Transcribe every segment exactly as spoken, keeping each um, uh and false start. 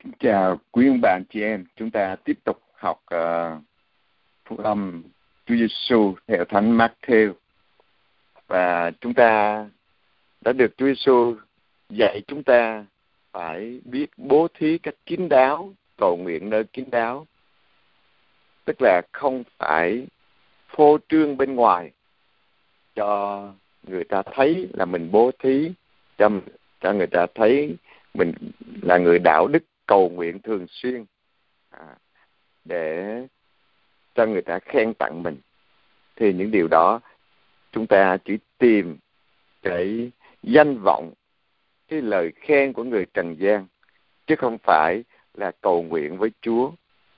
Chào quý ông bạn chị em, chúng ta tiếp tục học uh, phúc âm Chúa Giêsu theo Thánh Matthew, và chúng ta đã được Chúa Giêsu dạy chúng ta phải biết bố thí cách kín đáo, cầu nguyện nơi kín đáo, tức là không phải phô trương bên ngoài cho người ta thấy là mình bố thí, cho cho người ta thấy mình là người đạo đức, cầu nguyện thường xuyên, à, để cho người ta khen tặng mình. Thì những điều đó chúng ta chỉ tìm cái danh vọng, cái lời khen của người trần gian, chứ không phải là cầu nguyện với Chúa.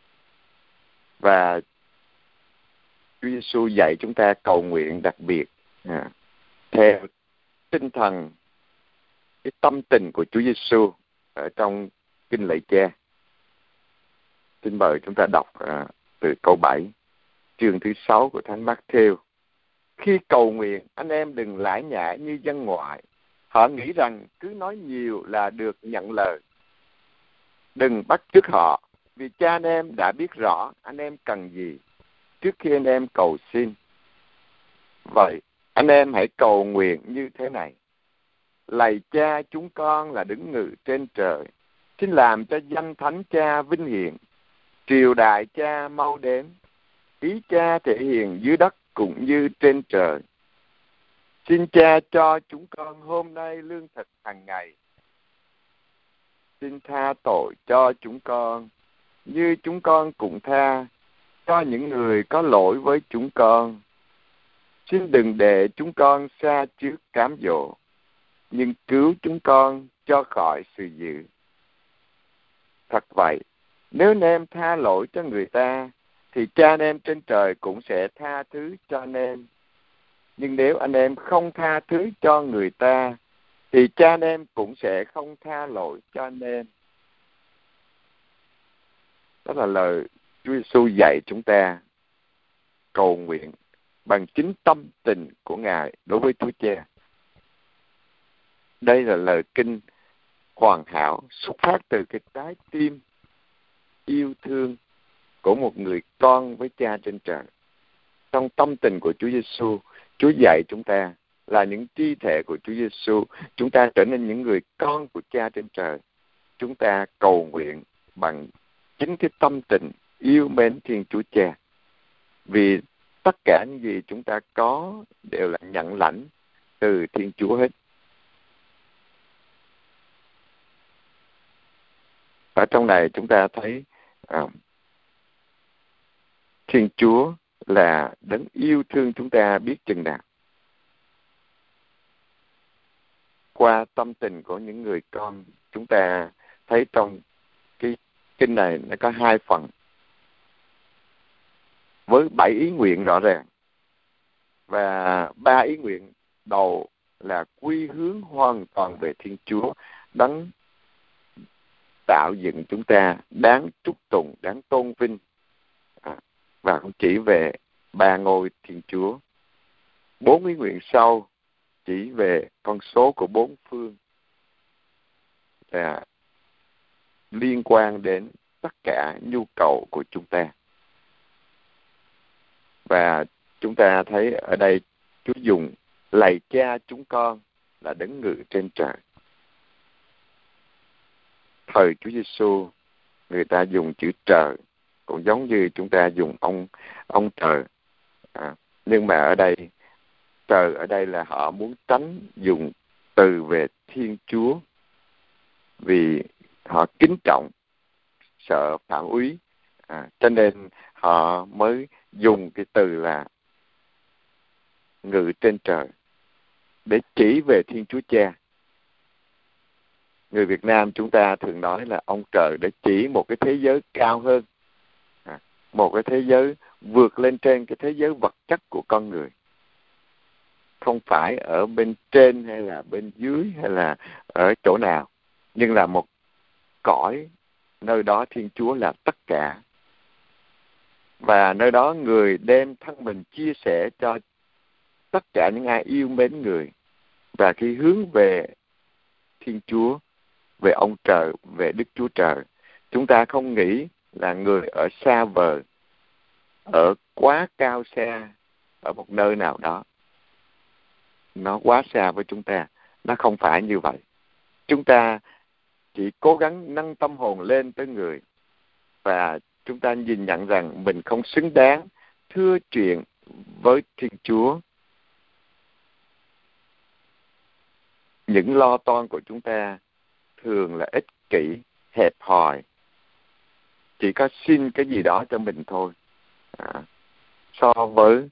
Và Chúa Giêsu dạy chúng ta cầu nguyện đặc biệt, à, theo tinh thần, cái tâm tình của Chúa Giêsu ở trong Kinh Lạy Cha. Xin mời chúng ta đọc à, từ câu bảy, chương thứ sáu của Thánh Matthew. Khi cầu nguyện, anh em đừng lải nhải như dân ngoại. Họ nghĩ rằng cứ nói nhiều là được nhận lời. Đừng bắt chước họ, vì Cha anh em đã biết rõ anh em cần gì trước khi anh em cầu xin. Vậy, anh em hãy cầu nguyện như thế này: Lạy Cha chúng con là đứng ngự trên trời, xin làm cho danh Thánh Cha vinh hiển, triều đại Cha mau đến, ý Cha thể hiện dưới đất cũng như trên trời. Xin Cha cho chúng con hôm nay lương thực hàng ngày. Xin tha tội cho chúng con, như chúng con cũng tha cho những người có lỗi với chúng con. Xin đừng để chúng con sa trước cám dỗ, nhưng cứu chúng con cho khỏi sự dữ. Thật vậy, nếu anh em tha lỗi cho người ta, thì Cha anh em trên trời cũng sẽ tha thứ cho anh em. Nhưng nếu anh em không tha thứ cho người ta, thì Cha anh em cũng sẽ không tha lỗi cho anh em. Đó là lời Chúa Giêsu dạy chúng ta cầu nguyện bằng chính tâm tình của Ngài đối với Chúa Cha. Đây là lời kinh hoàn hảo, xuất phát từ cái trái tim yêu thương của một người con với Cha trên trời. Trong tâm tình của Chúa Giêsu, Chúa dạy chúng ta là những chi thể của Chúa Giêsu, chúng ta trở nên những người con của Cha trên trời. Chúng ta cầu nguyện bằng chính cái tâm tình yêu mến Thiên Chúa Cha. Vì tất cả những gì chúng ta có đều là nhận lãnh từ Thiên Chúa hết. Ở trong này chúng ta thấy à, Thiên Chúa là đấng yêu thương chúng ta biết chừng nào. Qua tâm tình của những người con, chúng ta thấy trong cái kinh này nó có hai phần, với bảy ý nguyện rõ ràng. Và ba ý nguyện đầu là quy hướng hoàn toàn về Thiên Chúa, đấng tạo dựng chúng ta, đáng chúc tụng, đáng tôn vinh, à, và cũng chỉ về ba ngôi Thiên Chúa. Bốn ý nguyện sau chỉ về con số của bốn phương, là liên quan đến tất cả nhu cầu của chúng ta. Và chúng ta thấy ở đây Chúa dùng lạy Cha chúng con là đấng ngự trên trời. Thời Chúa Giêsu, người ta dùng chữ trời cũng giống như chúng ta dùng ông ông trời, à, nhưng mà ở đây trời ở đây là họ muốn tránh dùng từ về Thiên Chúa, vì họ kính trọng, sợ phản úy, à, cho nên họ mới dùng cái từ là ngự trên trời để chỉ về Thiên Chúa Cha. Người Việt Nam chúng ta thường nói là ông trời để chỉ một cái thế giới cao hơn, à, một cái thế giới vượt lên trên cái thế giới vật chất của con người, không phải ở bên trên hay là bên dưới hay là ở chỗ nào, nhưng là một cõi, nơi đó Thiên Chúa là tất cả. Và nơi đó người đem thân mình chia sẻ cho tất cả những ai yêu mến người. Và khi hướng về Thiên Chúa, về ông trời, về Đức Chúa Trời, Chúng ta không nghĩ là người ở xa vời, ở quá cao xa, ở một nơi nào đó, nó quá xa với chúng ta. Nó không phải như vậy. Chúng ta chỉ cố gắng nâng tâm hồn lên tới người, và chúng ta nhìn nhận rằng mình không xứng đáng thưa chuyện với Thiên Chúa. Những lo toan của chúng ta thường là ích kỷ, hẹp hòi, chỉ có xin cái gì đó cho mình thôi. À, so với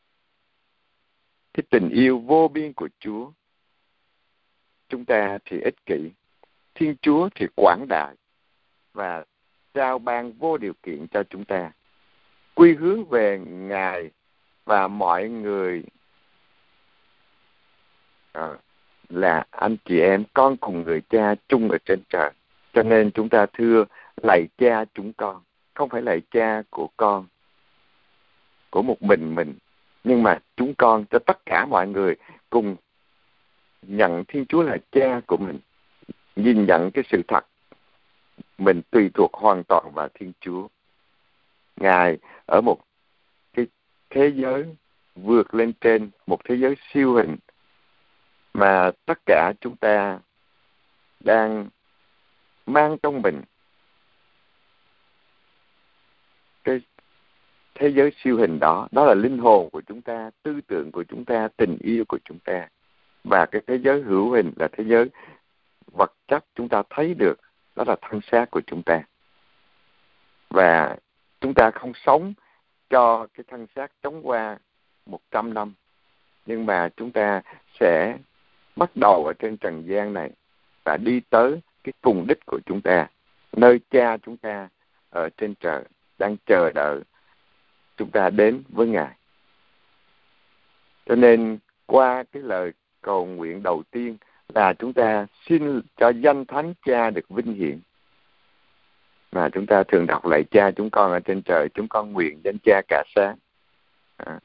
cái tình yêu vô biên của Chúa, chúng ta thì ích kỷ, Thiên Chúa thì quảng đại và trao ban vô điều kiện cho chúng ta. Quy hướng về Ngài và mọi người à, là anh chị em, con cùng người cha chung ở trên trời. Cho nên chúng ta thưa lạy Cha chúng con, không phải lạy Cha của con, của một mình mình, nhưng mà chúng con cho tất cả mọi người cùng nhận Thiên Chúa là Cha của mình, nhìn nhận cái sự thật mình tùy thuộc hoàn toàn vào Thiên Chúa. Ngài ở một cái thế giới vượt lên trên, một thế giới siêu hình mà tất cả chúng ta đang mang trong mình. Cái thế giới siêu hình đó, đó là linh hồn của chúng ta, tư tưởng của chúng ta, tình yêu của chúng ta. Và cái thế giới hữu hình là thế giới vật chất chúng ta thấy được, đó là thân xác của chúng ta. Và chúng ta không sống cho cái thân xác chống qua một trăm năm, nhưng mà chúng ta sẽ bắt đầu ở trên trần gian này và đi tới cái cùng đích của chúng ta, nơi Cha chúng ta ở trên trời đang chờ đợi chúng ta đến với Ngài. Cho nên qua cái lời cầu nguyện đầu tiên là chúng ta xin cho danh Thánh Cha được vinh hiển. Mà chúng ta thường đọc lạy Cha chúng con ở trên trời, chúng con nguyện danh Cha cả sáng. À.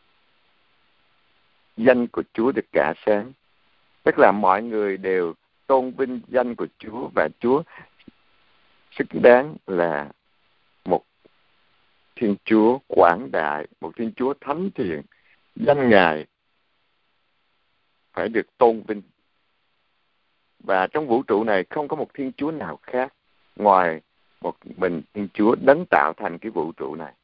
Danh của Chúa được cả sáng, tức là mọi người đều tôn vinh danh của Chúa, và Chúa xứng đáng là một Thiên Chúa quảng đại, một Thiên Chúa thánh thiện. Danh Ngài phải được tôn vinh. Và trong vũ trụ này không có một Thiên Chúa nào khác ngoài một mình Thiên Chúa đấng tạo thành cái vũ trụ này.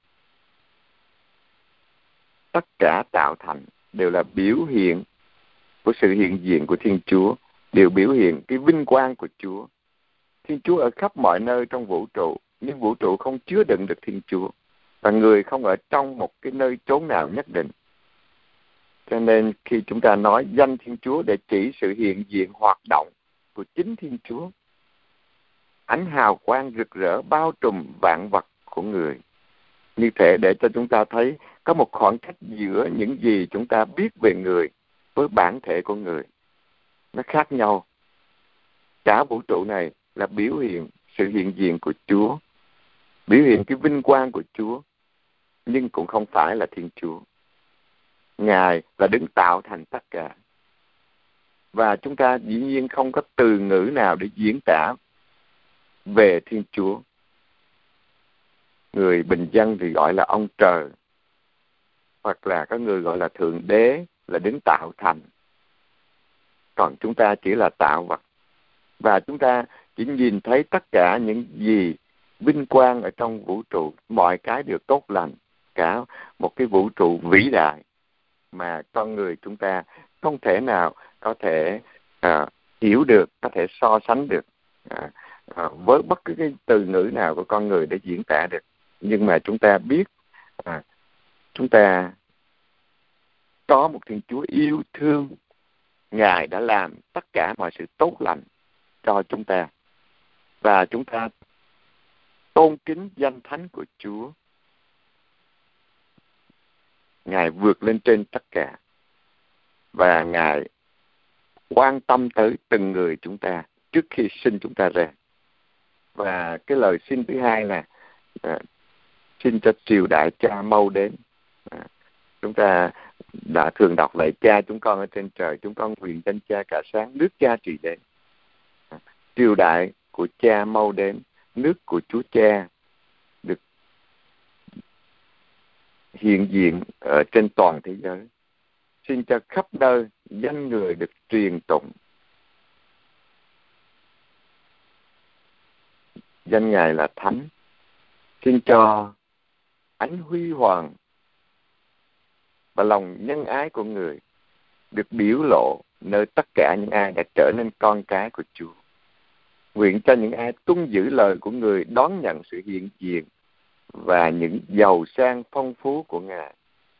Tất cả tạo thành đều là biểu hiện của sự hiện diện của Thiên Chúa, đều biểu hiện cái vinh quang của Chúa. Thiên Chúa ở khắp mọi nơi trong vũ trụ, nhưng vũ trụ không chứa đựng được Thiên Chúa, và người không ở trong một cái nơi chốn nào nhất định. Cho nên khi chúng ta nói danh Thiên Chúa để chỉ sự hiện diện hoạt động của chính Thiên Chúa, ánh hào quang rực rỡ bao trùm vạn vật của người, như thể để cho chúng ta thấy có một khoảng cách giữa những gì chúng ta biết về người với bản thể của người. Nó khác nhau. Cả vũ trụ này là biểu hiện sự hiện diện của Chúa, biểu hiện cái vinh quang của Chúa, nhưng cũng không phải là Thiên Chúa. Ngài là đấng tạo thành tất cả. Và chúng ta dĩ nhiên không có từ ngữ nào để diễn tả về Thiên Chúa. Người bình dân thì gọi là ông trời, hoặc là có người gọi là Thượng Đế, là đấng tạo thành. Còn chúng ta chỉ là tạo vật. Và chúng ta chỉ nhìn thấy tất cả những gì vinh quang ở trong vũ trụ, mọi cái đều tốt lành, cả một cái vũ trụ vĩ đại mà con người chúng ta không thể nào có thể à, hiểu được, có thể so sánh được à, à, với bất cứ cái từ ngữ nào của con người để diễn tả được. Nhưng mà chúng ta biết à, chúng ta có một Thiên Chúa yêu thương. Ngài đã làm tất cả mọi sự tốt lành cho chúng ta, và chúng ta tôn kính danh thánh của Chúa. Ngài vượt lên trên tất cả, và Ngài quan tâm tới từng người chúng ta trước khi sinh chúng ta ra. Và cái lời xin thứ hai là à, xin cho triều đại Cha mau đến. À, chúng ta đã thường đọc lại Cha chúng con ở trên trời, chúng con nguyện danh Cha cả sáng, nước Cha trị đến. À, triều đại của Cha mau đến, nước của Chúa Cha được hiện diện ở trên toàn thế giới. Xin cho khắp nơi danh người được truyền tụng. Danh Ngài là Thánh. Xin cho ánh huy hoàng và lòng nhân ái của người được biểu lộ nơi tất cả những ai đã trở nên con cái của Chúa. Nguyện cho những ai tuân giữ lời của người đón nhận sự hiện diện và những giàu sang phong phú của Ngài.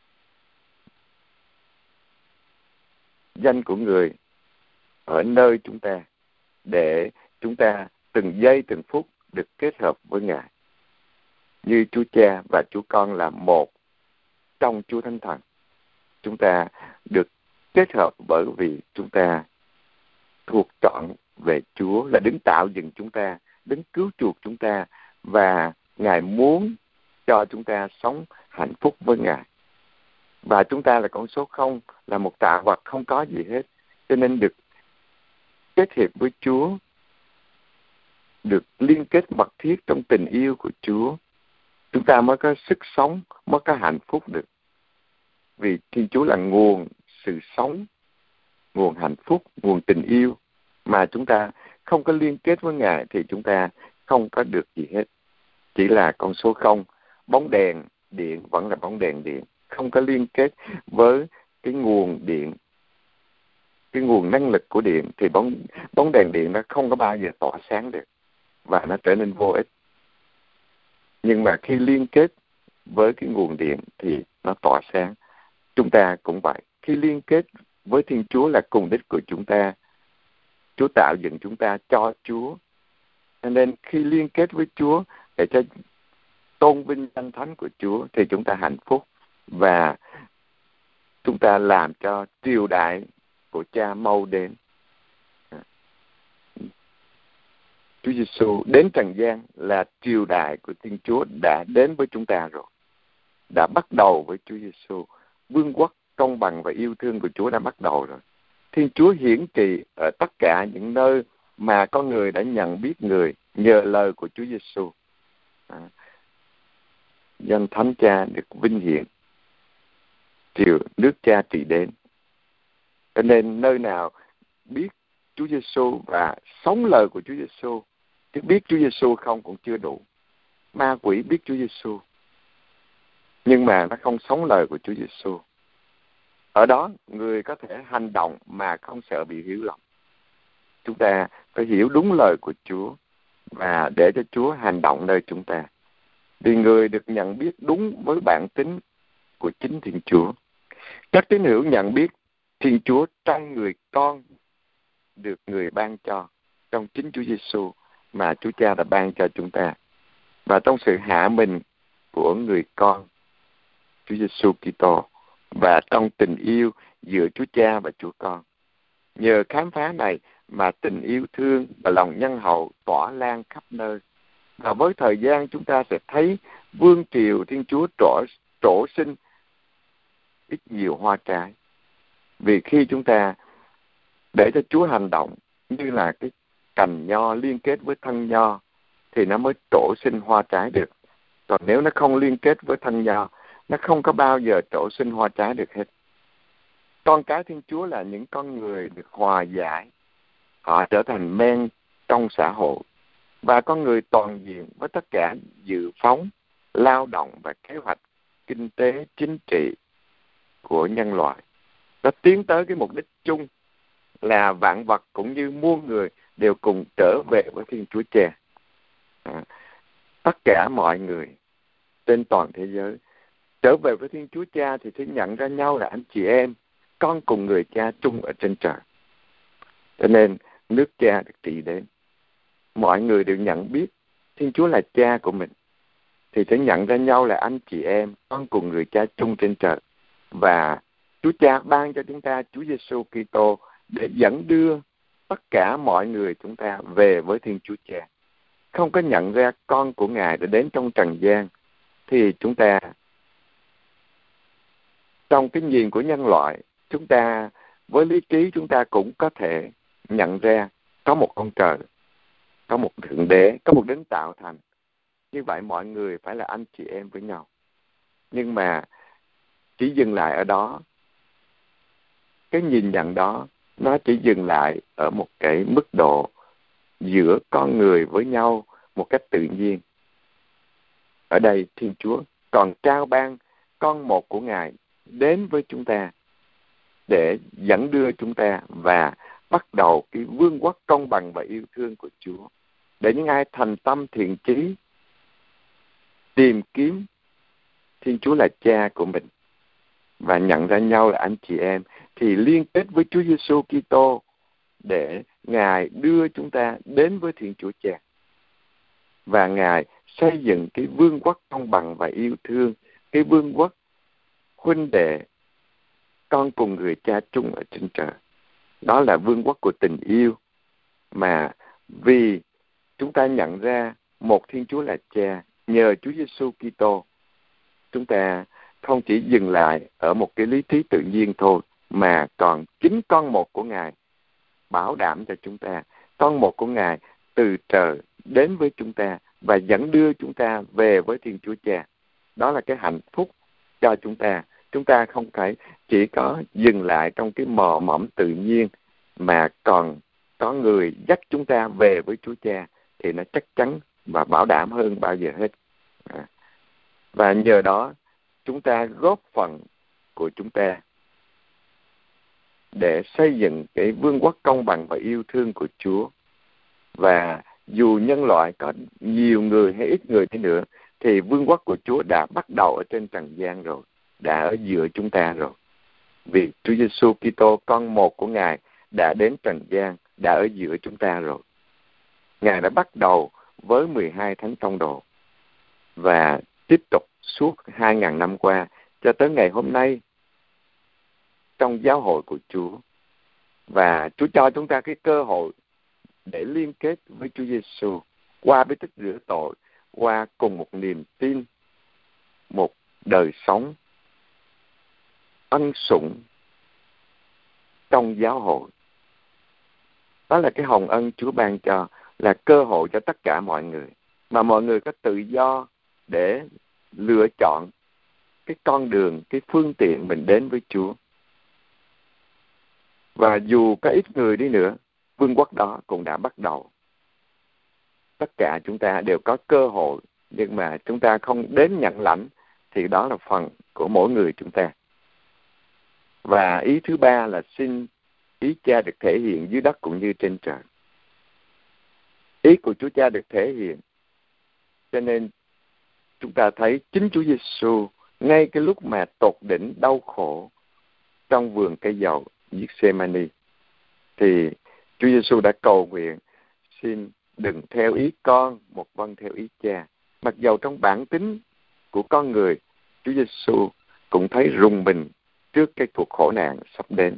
Danh của người ở nơi chúng ta, để chúng ta từng giây từng phút được kết hợp với Ngài. Như Chúa Cha và Chúa Con là một trong Chúa Thánh Thần. Chúng ta được kết hợp bởi vì chúng ta thuộc trọn về Chúa, là đứng tạo dựng chúng ta, đứng cứu chuộc chúng ta, và Ngài muốn cho chúng ta sống hạnh phúc với Ngài. Và chúng ta là con số không, là một tạo vật không có gì hết, cho nên được kết hiệp với Chúa, được liên kết mật thiết trong tình yêu của Chúa, chúng ta mới có sức sống, mới có hạnh phúc được. Vì Thiên Chúa là nguồn sự sống, nguồn hạnh phúc, nguồn tình yêu, mà chúng ta không có liên kết với Ngài thì chúng ta không có được gì hết. Chỉ là con số không, bóng đèn điện vẫn là bóng đèn điện, không có liên kết với cái nguồn điện, cái nguồn năng lực của điện, thì bóng bóng đèn điện nó không có bao giờ tỏa sáng được, và nó trở nên vô ích. Nhưng mà khi liên kết với cái nguồn điện thì nó tỏa sáng. Chúng ta cũng vậy, khi liên kết với Thiên Chúa là cùng đích của chúng ta, Chúa tạo dựng chúng ta cho Chúa, cho nên khi liên kết với Chúa để cho tôn vinh danh thánh của Chúa thì chúng ta hạnh phúc, và chúng ta làm cho triều đại của Cha mau đến. Chúa Giêsu đến trần gian là triều đại của Thiên Chúa đã đến với chúng ta rồi, đã bắt đầu với Chúa Giêsu. Vương quốc công bằng và yêu thương của Chúa đã bắt đầu rồi. Thiên Chúa hiển trị ở tất cả những nơi mà con người đã nhận biết người nhờ lời của Chúa Giêsu. À, danh Thánh Cha được vinh hiển, triều nước Cha trị đến. Cho nên nơi nào biết Chúa Giêsu và sống lời của Chúa Giêsu, chứ biết Chúa Giêsu không cũng chưa đủ. Ma quỷ biết Chúa Giêsu, nhưng mà nó không sống lời của Chúa Giêsu. Ở đó người có thể hành động mà không sợ bị hiểu lầm. Chúng ta phải hiểu đúng lời của Chúa và để cho Chúa hành động nơi chúng ta. Vì người được nhận biết đúng với bản tính của chính Thiên Chúa. Các tín hữu nhận biết Thiên Chúa trong người con được người ban cho, trong chính Chúa Giêsu mà Chúa Cha đã ban cho chúng ta, và trong sự hạ mình của người con Chúa Giêsu Kitô, và trong tình yêu giữa Chúa Cha và Chúa Con. Nhờ khám phá này mà tình yêu thương và lòng nhân hậu tỏa lan khắp nơi. Và với thời gian chúng ta sẽ thấy vương triều Thiên Chúa trổ, trổ sinh ít nhiều hoa trái. Vì khi chúng ta để cho Chúa hành động như là cái cành nho liên kết với thân nho thì nó mới trổ sinh hoa trái được. Còn nếu nó không liên kết với thân nho, nó không có bao giờ trổ sinh hoa trái được hết. Con cái Thiên Chúa là những con người được hòa giải. Họ trở thành men trong xã hội. Và con người toàn diện với tất cả dự phóng, lao động và kế hoạch kinh tế, chính trị của nhân loại. Nó tiến tới cái mục đích chung là vạn vật cũng như muôn người đều cùng trở về với Thiên Chúa Cha. À, tất cả mọi người trên toàn thế giới trở về với Thiên Chúa Cha thì sẽ nhận ra nhau là anh chị em, con cùng người Cha chung ở trên trời. Cho nên nước Cha được trị đến. Mọi người đều nhận biết Thiên Chúa là Cha của mình thì sẽ nhận ra nhau là anh chị em, con cùng người Cha chung trên trời. Và Chúa Cha ban cho chúng ta Chúa Giêsu Kitô để dẫn đưa tất cả mọi người chúng ta về với Thiên Chúa Cha. Không có nhận ra con của Ngài đã đến trong trần gian thì chúng ta, trong cái nhìn của nhân loại, chúng ta với lý trí chúng ta cũng có thể nhận ra có một ông trời có một Thượng Đế, có một đấng tạo thành. Như vậy mọi người phải là anh chị em với nhau. Nhưng mà chỉ dừng lại ở đó. Cái nhìn nhận đó nó chỉ dừng lại ở một cái mức độ giữa con người với nhau một cách tự nhiên. Ở đây Thiên Chúa còn trao ban con một của Ngài đến với chúng ta để dẫn đưa chúng ta và bắt đầu cái vương quốc công bằng và yêu thương của Chúa. Để những ai thành tâm thiện chí tìm kiếm Thiên Chúa là cha của mình và nhận ra nhau là anh chị em thì liên kết với Chúa Giêsu Kitô để Ngài đưa chúng ta đến với Thiên Chúa Cha. Và Ngài xây dựng cái vương quốc công bằng và yêu thương, cái vương quốc huynh đệ con cùng người cha chung ở trên trời. Đó là vương quốc của tình yêu mà vì chúng ta nhận ra một Thiên Chúa là cha, nhờ Chúa Giêsu Kitô, chúng ta không chỉ dừng lại ở một cái lý thuyết tự nhiên thôi, mà còn chính con một của Ngài bảo đảm cho chúng ta. Con một của Ngài từ trời đến với chúng ta và dẫn đưa chúng ta về với Thiên Chúa Cha. Đó là cái hạnh phúc cho chúng ta. Chúng ta không phải chỉ có dừng lại trong cái mò mẫm tự nhiên, mà còn có người dắt chúng ta về với Chúa Cha, thì nó chắc chắn và bảo đảm hơn bao giờ hết. Và nhờ đó chúng ta góp phần của chúng ta để xây dựng cái vương quốc công bằng và yêu thương của Chúa. Và dù nhân loại có nhiều người hay ít người đi nữa, thì vương quốc của Chúa đã bắt đầu ở trên trần gian rồi, đã ở giữa chúng ta rồi. Vì Chúa Giêsu Kitô, con một của Ngài, đã đến trần gian, đã ở giữa chúng ta rồi. Ngài đã bắt đầu với mười hai thánh tông đồ và tiếp tục suốt hai ngàn năm qua cho tới ngày hôm nay trong giáo hội của Chúa. Và Chúa cho chúng ta cái cơ hội để liên kết với Chúa Giêsu qua bí tích rửa tội, qua cùng một niềm tin, một đời sống ân sủng trong giáo hội. Đó là cái hồng ân Chúa ban cho, là cơ hội cho tất cả mọi người, mà mọi người có tự do để lựa chọn cái con đường, cái phương tiện mình đến với Chúa. Và dù có ít người đi nữa, vương quốc đó cũng đã bắt đầu. Tất cả chúng ta đều có cơ hội, nhưng mà chúng ta không đến nhận lãnh, thì đó là phần của mỗi người chúng ta. Và ý thứ ba là xin ý Cha được thể hiện dưới đất cũng như trên trời. Ý của Chúa Cha được thể hiện, cho nên chúng ta thấy chính Chúa Giêsu ngay cái lúc mà tột đỉnh đau khổ trong vườn cây dầu Gethsemane, thì Chúa Giêsu đã cầu nguyện: xin đừng theo ý con, một vâng theo ý Cha. Mặc dầu trong bản tính của con người, Chúa Giêsu cũng thấy rùng mình trước cái cuộc khổ nạn sắp đến.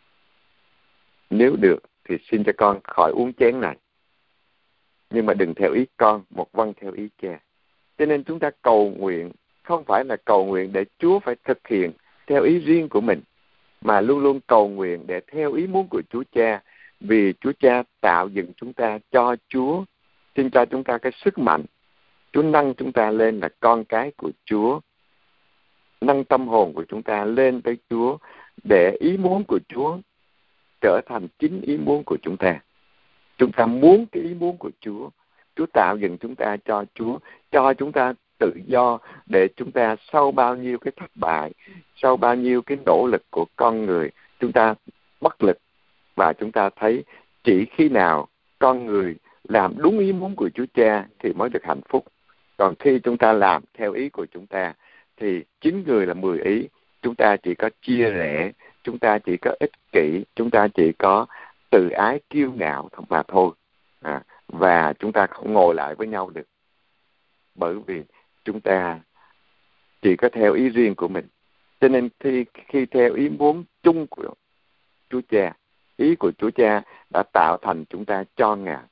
Nếu được thì xin cho con khỏi uống chén này, nhưng mà đừng theo ý con, một vâng theo ý Cha. Cho nên chúng ta cầu nguyện không phải là cầu nguyện để Chúa phải thực hiện theo ý riêng của mình, mà luôn luôn cầu nguyện để theo ý muốn của Chúa Cha. Vì Chúa Cha tạo dựng chúng ta cho Chúa, xin cho chúng ta cái sức mạnh. Chúa nâng chúng ta lên là con cái của Chúa, nâng tâm hồn của chúng ta lên tới Chúa, để ý muốn của Chúa trở thành chính ý muốn của chúng ta. Chúng ta muốn cái ý muốn của Chúa. Chúa tạo dựng chúng ta cho Chúa, cho chúng ta tự do, để chúng ta sau bao nhiêu cái thất bại, sau bao nhiêu cái nỗ lực của con người, chúng ta bất lực. Và chúng ta thấy chỉ khi nào con người làm đúng ý muốn của Chúa Cha thì mới được hạnh phúc. Còn khi chúng ta làm theo ý của chúng ta thì chín người là mười ý. Chúng ta chỉ có chia rẽ, chúng ta chỉ có ích kỷ, chúng ta chỉ có tự ái kiêu ngạo mà thôi. À, và chúng ta không ngồi lại với nhau được, bởi vì chúng ta chỉ có theo ý riêng của mình. Cho nên khi, khi theo ý muốn chung của Chúa Cha, ý của Chúa Cha đã tạo thành chúng ta cho Ngài.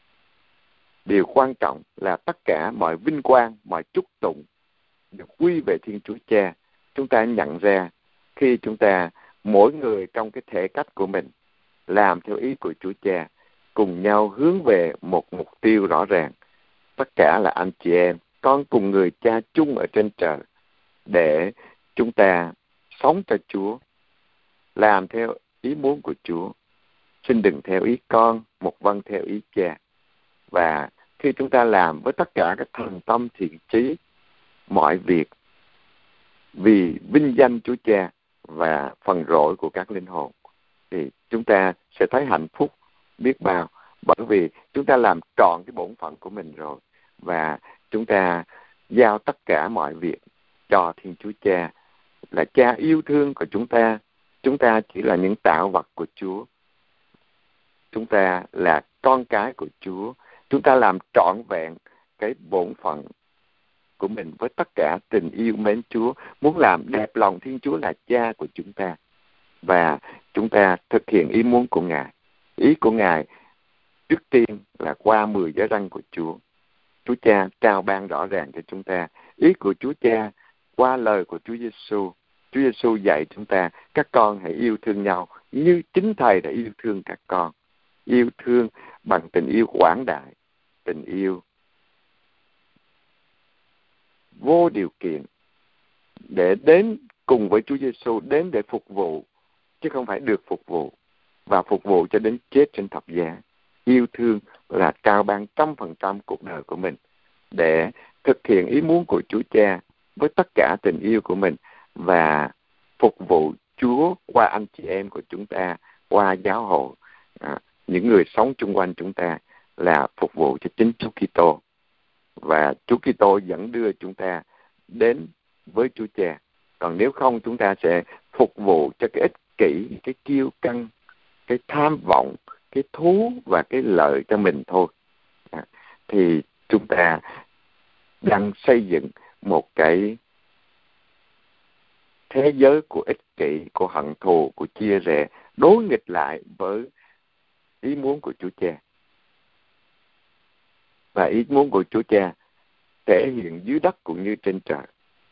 Điều quan trọng là tất cả mọi vinh quang, mọi chúc tụng được quy về Thiên Chúa Cha. Chúng ta nhận ra khi chúng ta mỗi người trong cái thể cách của mình làm theo ý của Chúa Cha, cùng nhau hướng về một mục tiêu rõ ràng. Tất cả là anh chị em, con cùng người cha chung ở trên trời, để chúng ta sống cho Chúa, làm theo ý muốn của Chúa. Xin đừng theo ý con, một vâng theo ý cha. Và khi chúng ta làm với tất cả các thành tâm thiện chí, mọi việc vì vinh danh Chúa Cha và phần rỗi của các linh hồn, thì chúng ta sẽ thấy hạnh phúc biết bao, bởi vì chúng ta làm trọn cái bổn phận của mình rồi, và chúng ta giao tất cả mọi việc cho Thiên Chúa Cha, là Cha yêu thương của chúng ta. Chúng ta chỉ là những tạo vật của Chúa, chúng ta là con cái của Chúa. Chúng ta làm trọn vẹn cái bổn phận của mình với tất cả tình yêu mến Chúa, muốn làm đẹp lòng Thiên Chúa là Cha của chúng ta, và chúng ta thực hiện ý muốn của Ngài. Ý của Ngài trước tiên là qua mười giới răn của Chúa. Chúa Cha trao ban rõ ràng cho chúng ta. Ý của Chúa Cha qua lời của Chúa Giêsu. Chúa Giêsu dạy chúng ta, các con hãy yêu thương nhau như chính Thầy đã yêu thương các con. Yêu thương bằng tình yêu quảng đại, tình yêu vô điều kiện, để đến cùng với Chúa Giêsu, đến để phục vụ, chứ không phải được phục vụ, và phục vụ cho đến chết trên thập giá. Yêu thương là trao ban trăm phần trăm cuộc đời của mình để thực hiện ý muốn của Chúa Cha với tất cả tình yêu của mình, và phục vụ Chúa qua anh chị em của chúng ta, qua giáo hội, à, những người sống chung quanh chúng ta, là phục vụ cho chính Chúa Kitô. Và Chúa Kitô dẫn đưa chúng ta đến với Chúa Cha. Còn nếu không, chúng ta sẽ phục vụ cho cái ích kỷ, cái kiêu căng, cái tham vọng, cái thú và cái lợi cho mình thôi. À, thì chúng ta đang xây dựng một cái thế giới của ích kỷ, của hận thù, của chia rẽ, đối nghịch lại với ý muốn của Chúa Cha. Và ý muốn của Chúa Cha thể hiện dưới đất cũng như trên trời.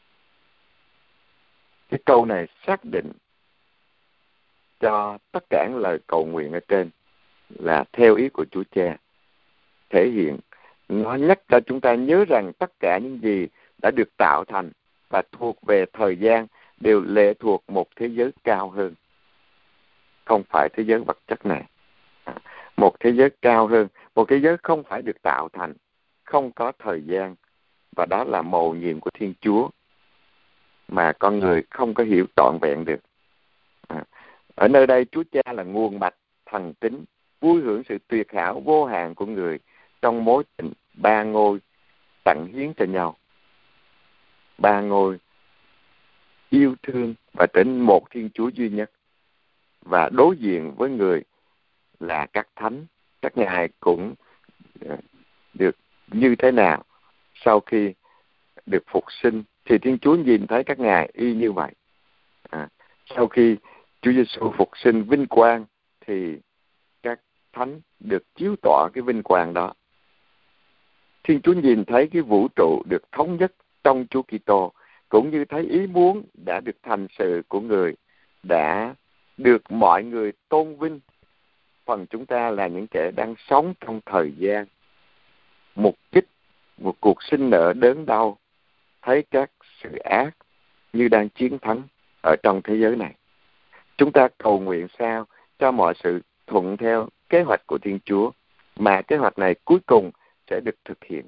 Cái câu này xác định cho tất cả những lời cầu nguyện ở trên là theo ý của Chúa Cha. Thể hiện, nó nhắc cho chúng ta nhớ rằng tất cả những gì đã được tạo thành và thuộc về thời gian đều lệ thuộc một thế giới cao hơn. Không phải thế giới vật chất này. Một thế giới cao hơn, một thế giới không phải được tạo thành, không có thời gian, và đó là mầu nhiệm của Thiên Chúa mà con người không có hiểu trọn vẹn được. À, ở nơi đây Chúa Cha là nguồn mạch thần tính, vui hưởng sự tuyệt hảo vô hạn của người trong mối tình ba ngôi tặng hiến cho nhau. Ba ngôi yêu thương và trở nên một Thiên Chúa duy nhất, và đối diện với người là các thánh. Các ngài cũng được như thế nào sau khi được phục sinh, thì Thiên Chúa nhìn thấy các ngài y như vậy. À, sau khi Chúa Giêsu phục sinh vinh quang, thì các thánh được chiếu tỏ cái vinh quang đó. Thiên Chúa nhìn thấy cái vũ trụ được thống nhất trong Chúa Kitô, cũng như thấy ý muốn đã được thành sự của người, đã được mọi người tôn vinh. Phần chúng ta là những kẻ đang sống trong thời gian mục kích, một cuộc sinh nở đớn đau, thấy các sự ác như đang chiến thắng ở trong thế giới này. Chúng ta cầu nguyện sao cho mọi sự thuận theo kế hoạch của Thiên Chúa, mà kế hoạch này cuối cùng sẽ được thực hiện.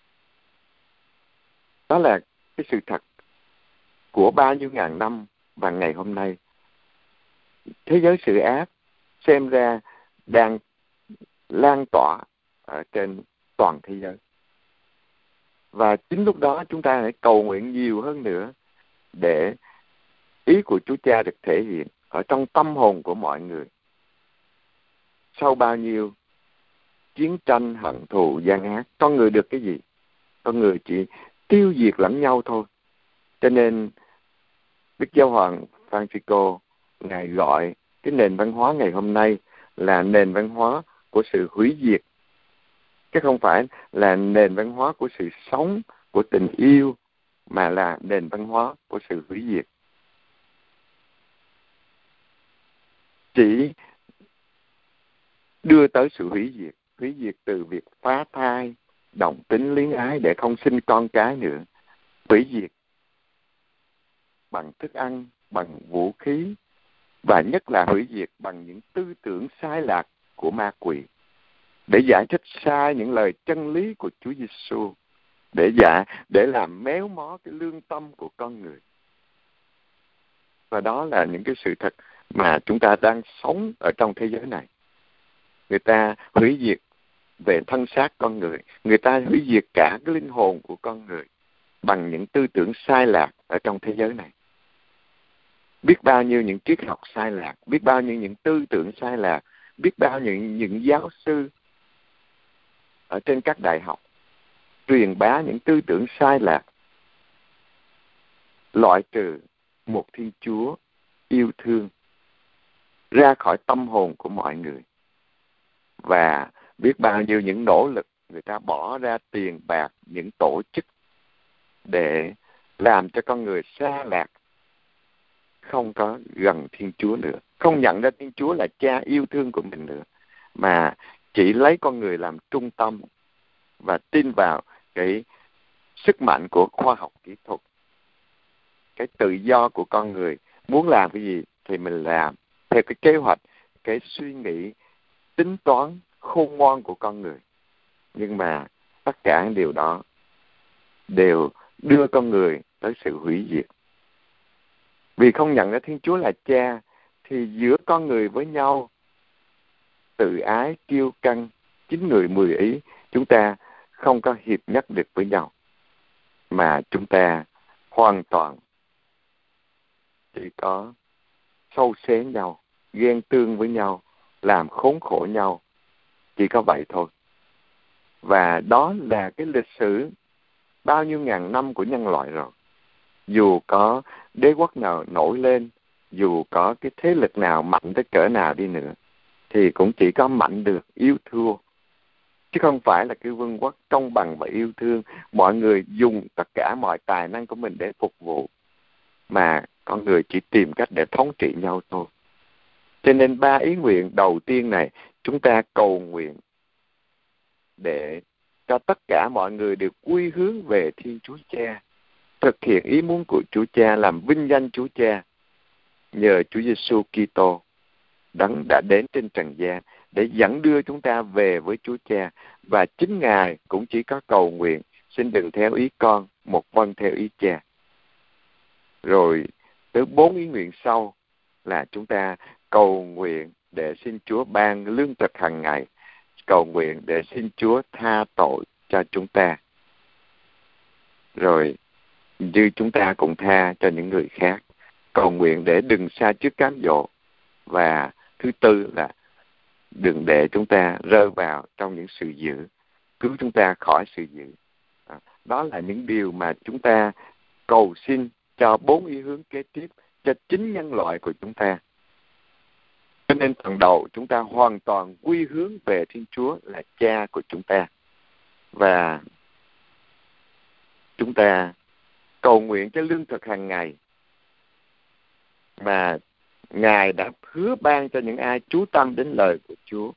Đó là cái sự thật của bao nhiêu ngàn năm và ngày hôm nay. Thế giới sự ác xem ra đang lan tỏa ở trên toàn thế giới. Và chính lúc đó chúng ta hãy cầu nguyện nhiều hơn nữa để ý của Chúa Cha được thể hiện ở trong tâm hồn của mọi người. Sau bao nhiêu chiến tranh, hận thù, gian ác, con người được cái gì? Con người chỉ tiêu diệt lẫn nhau thôi. Cho nên Đức Giáo hoàng Francisco ngài gọi cái nền văn hóa ngày hôm nay là nền văn hóa của sự hủy diệt, chứ không phải là nền văn hóa của sự sống, của tình yêu, mà là nền văn hóa của sự hủy diệt. Chỉ đưa tới sự hủy diệt. Hủy diệt từ việc phá thai, đồng tính luyến ái để không sinh con cái nữa. Hủy diệt bằng thức ăn, bằng vũ khí, và nhất là hủy diệt bằng những tư tưởng sai lạc của ma quỷ, để giải thích sai những lời chân lý của Chúa Giêsu, để giải để làm méo mó cái lương tâm của con người. Và đó là những cái sự thật mà chúng ta đang sống ở trong thế giới này. Người ta hủy diệt về thân xác con người, người ta hủy diệt cả cái linh hồn của con người bằng những tư tưởng sai lạc ở trong thế giới này. Biết bao nhiêu những triết học sai lạc, biết bao nhiêu những tư tưởng sai lạc, biết bao nhiêu những, những giáo sư ở trên các đại học truyền bá những tư tưởng sai lạc, loại trừ một Thiên Chúa yêu thương ra khỏi tâm hồn của mọi người. Và biết bao nhiêu những nỗ lực người ta bỏ ra tiền bạc, những tổ chức để làm cho con người xa lạc, không có gần Thiên Chúa nữa, không nhận ra Thiên Chúa là cha yêu thương của mình nữa, mà chỉ lấy con người làm trung tâm và tin vào cái sức mạnh của khoa học kỹ thuật, cái tự do của con người, muốn làm cái gì thì mình làm theo cái kế hoạch, cái suy nghĩ, tính toán khôn ngoan của con người. Nhưng mà tất cả những điều đó đều đưa con người tới sự hủy diệt. Vì không nhận ra Thiên Chúa là cha, thì giữa con người với nhau, tự ái, kiêu căng, chín người mười ý, chúng ta không có hiệp nhất được với nhau, mà chúng ta hoàn toàn chỉ có sâu xé nhau, ghen tương với nhau, làm khốn khổ nhau, chỉ có vậy thôi. Và đó là cái lịch sử bao nhiêu ngàn năm của nhân loại rồi. Dù có đế quốc nào nổi lên, dù có cái thế lực nào mạnh tới cỡ nào đi nữa, thì cũng chỉ có mạnh được yêu thua, chứ không phải là cái vương quốc công bằng và yêu thương. Mọi người dùng tất cả mọi tài năng của mình để phục vụ, mà con người chỉ tìm cách để thống trị nhau thôi. Cho nên ba ý nguyện đầu tiên này, chúng ta cầu nguyện để cho tất cả mọi người đều quy hướng về Thiên Chúa Cha, thực hiện ý muốn của Chúa Cha, làm vinh danh Chúa Cha, nhờ Chúa Giêsu Kitô Đấng đã đến trên trần gian để dẫn đưa chúng ta về với Chúa Cha. Và chính Ngài cũng chỉ có cầu nguyện: xin đừng theo ý con, một vâng theo ý Cha. Rồi tới bốn ý nguyện sau là chúng ta cầu nguyện để xin Chúa ban lương thực hàng ngày, cầu nguyện để xin Chúa tha tội cho chúng ta, rồi như chúng ta cũng tha cho những người khác, cầu nguyện để đừng sa trước cám dỗ, và thứ tư là đừng để chúng ta rơi vào trong những sự dữ, cứu chúng ta khỏi sự dữ. Đó là những điều mà chúng ta cầu xin cho bốn ý hướng kế tiếp, cho chính nhân loại của chúng ta. Cho nên phần đầu chúng ta hoàn toàn quy hướng về Thiên Chúa là cha của chúng ta, và chúng ta cầu nguyện cho lương thực hàng ngày mà Ngài đã hứa ban cho những ai chú tâm đến lời của Chúa.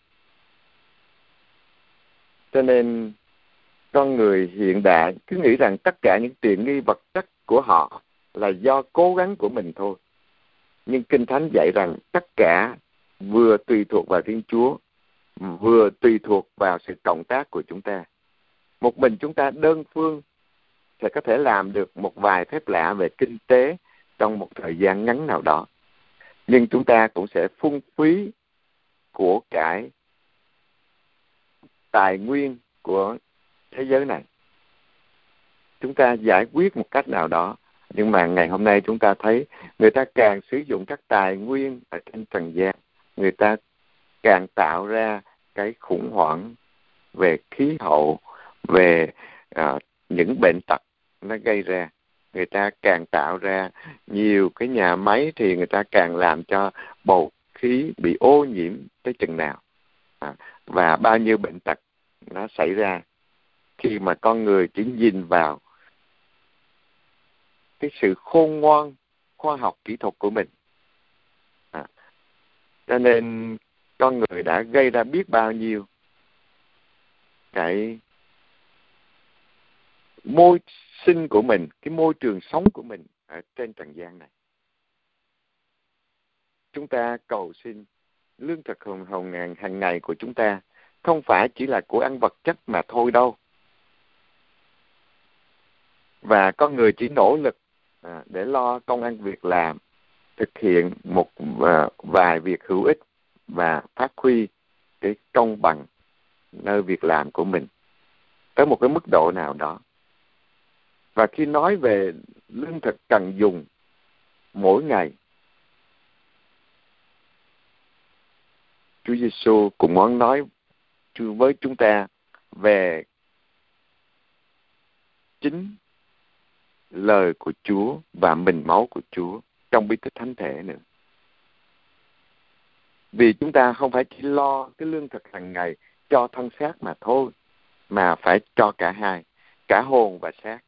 Cho nên con người hiện đại cứ nghĩ rằng tất cả những tiện nghi vật chất của họ là do cố gắng của mình thôi. Nhưng Kinh Thánh dạy rằng tất cả vừa tùy thuộc vào Thiên Chúa, vừa tùy thuộc vào sự cộng tác của chúng ta. Một mình chúng ta đơn phương sẽ có thể làm được một vài phép lạ về kinh tế trong một thời gian ngắn nào đó. Nhưng chúng ta cũng sẽ phung phí của cải tài nguyên của thế giới này. Chúng ta giải quyết một cách nào đó, nhưng mà ngày hôm nay chúng ta thấy người ta càng sử dụng các tài nguyên ở trên trần gian, người ta càng tạo ra cái khủng hoảng về khí hậu, về uh, những bệnh tật nó gây ra. Người ta càng tạo ra nhiều cái nhà máy thì người ta càng làm cho bầu khí bị ô nhiễm tới chừng nào. À, và bao nhiêu bệnh tật nó xảy ra khi mà con người chỉ nhìn vào cái sự khôn ngoan khoa học kỹ thuật của mình. À, cho nên con người đã gây ra biết bao nhiêu cái môi sinh của mình, cái môi trường sống của mình ở trên trần gian này. Chúng ta cầu xin lương thực hồng hồng ngàn hàng ngày của chúng ta không phải chỉ là của ăn vật chất mà thôi đâu. Và con người chỉ nỗ lực à, để lo công ăn việc làm, thực hiện một à, vài việc hữu ích và phát huy cái công bằng nơi việc làm của mình tới một cái mức độ nào đó. Và khi nói về lương thực cần dùng mỗi ngày, Chúa Giêsu cũng muốn nói với chúng ta về chính lời của Chúa và mình máu của Chúa trong bí tích thánh thể nữa. Vì chúng ta không phải chỉ lo cái lương thực hàng ngày cho thân xác mà thôi, mà phải cho cả hai, cả hồn và xác.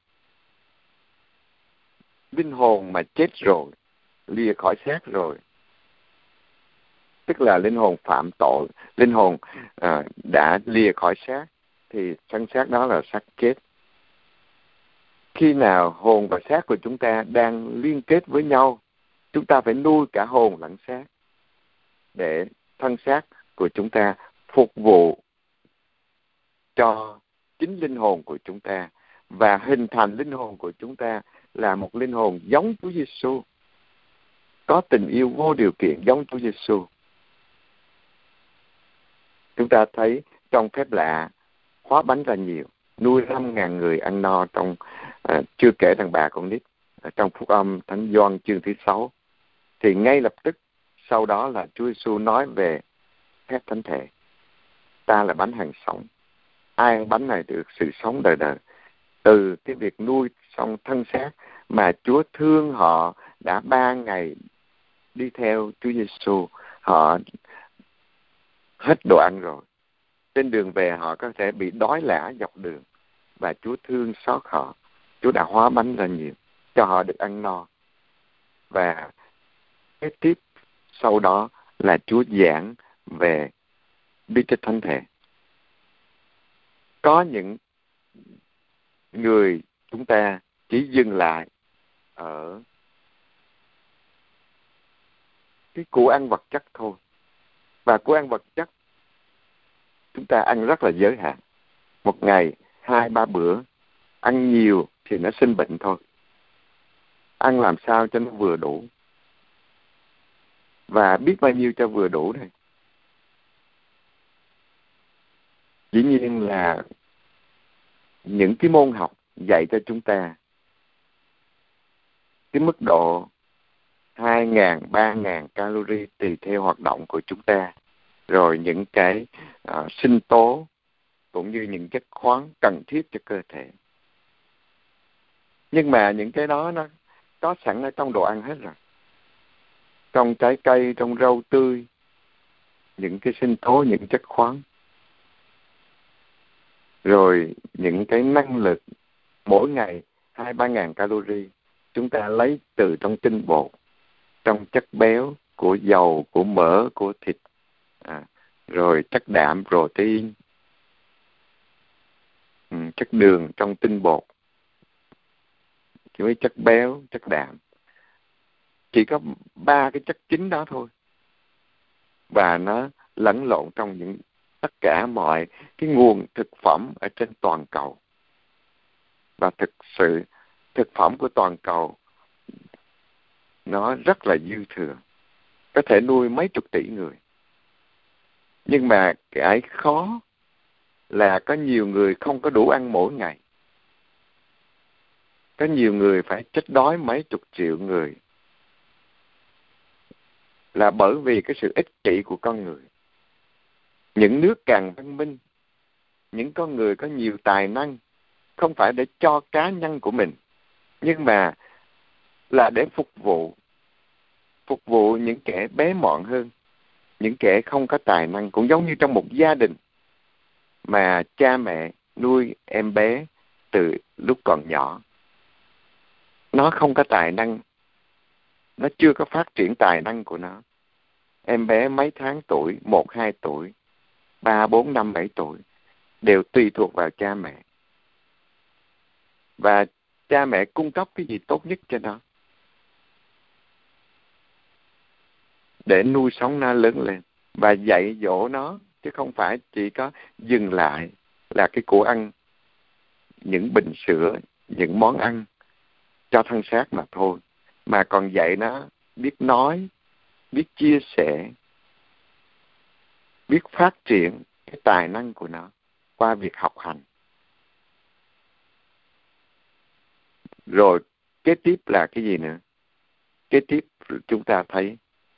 Linh hồn mà chết rồi, lìa khỏi xác rồi, tức là linh hồn phạm tội, linh hồn à, đã lìa khỏi xác, thì thân xác đó là xác chết. Khi nào hồn và xác của chúng ta đang liên kết với nhau, chúng ta phải nuôi cả hồn lẫn xác để thân xác của chúng ta phục vụ cho chính linh hồn của chúng ta và hình thành linh hồn của chúng ta là một linh hồn giống Chúa Giêsu, có tình yêu vô điều kiện giống Chúa Giêsu. Chúng ta thấy trong phép lạ hóa bánh ra nhiều, nuôi năm ngàn người ăn no trong à, chưa kể đàn bà con nít. À, trong Phúc Âm Thánh Gioan chương thứ sáu, thì ngay lập tức sau đó là Chúa Giêsu nói về phép thánh thể. Ta là bánh hằng sống, ai ăn bánh này được sự sống đời đời. Từ cái việc nuôi xong thân xác mà Chúa thương họ đã ba ngày đi theo Chúa Giêsu, họ hết đồ ăn rồi. Trên đường về họ có thể bị đói lả dọc đường, và Chúa thương xót họ. Chúa đã hóa bánh ra nhiều cho họ được ăn no. Và cái tiếp sau đó là Chúa giảng về bí tích thánh thể. Có những người chúng ta chỉ dừng lại ở cái của ăn vật chất thôi. Và của ăn vật chất chúng ta ăn rất là giới hạn. Một ngày, hai, ba bữa. Ăn nhiều thì nó sinh bệnh thôi. Ăn làm sao cho nó vừa đủ. Và biết bao nhiêu cho vừa đủ đây. Dĩ nhiên là những cái môn học dạy cho chúng ta cái mức độ hai ngàn, ba ngàn calorie tùy theo hoạt động của chúng ta. Rồi những cái uh, sinh tố cũng như những chất khoáng cần thiết cho cơ thể. Nhưng mà những cái đó nó có sẵn ở trong đồ ăn hết rồi. Trong trái cây, trong rau tươi, những cái sinh tố, những chất khoáng. Rồi những cái năng lực mỗi ngày hai ba ngàn calorie chúng ta lấy từ trong tinh bột, trong chất béo của dầu, của mỡ, của thịt, à, rồi chất đạm, protein, ừ, chất đường trong tinh bột, với chất béo, chất đạm. Chỉ có ba cái chất chính đó thôi. Và nó lẫn lộn trong những tất cả mọi cái nguồn thực phẩm ở trên toàn cầu. Và thực sự thực phẩm của toàn cầu nó rất là dư thừa, có thể nuôi mấy chục tỷ người. Nhưng mà cái khó là có nhiều người không có đủ ăn mỗi ngày. Có nhiều người phải chết đói mấy chục triệu người, là bởi vì cái sự ích kỷ của con người. Những nước càng văn minh, những con người có nhiều tài năng, không phải để cho cá nhân của mình, nhưng mà là để phục vụ, phục vụ những kẻ bé mọn hơn, những kẻ không có tài năng. Cũng giống như trong một gia đình mà cha mẹ nuôi em bé từ lúc còn nhỏ. Nó không có tài năng, nó chưa có phát triển tài năng của nó. em bé mấy tháng tuổi, một, hai tuổi, ba, bốn, năm, bảy tuổi, đều tùy thuộc vào cha mẹ. Và cha mẹ cung cấp cái gì tốt nhất cho nó để nuôi sống nó lớn lên và dạy dỗ nó, chứ không phải chỉ có dừng lại là cái của ăn, những bình sữa, những món ăn cho thân xác mà thôi, mà còn dạy nó biết nói, biết chia sẻ, biết phát triển cái tài năng của nó qua việc học hành. Rồi kế tiếp là cái gì nữa? Kế tiếp chúng ta thấy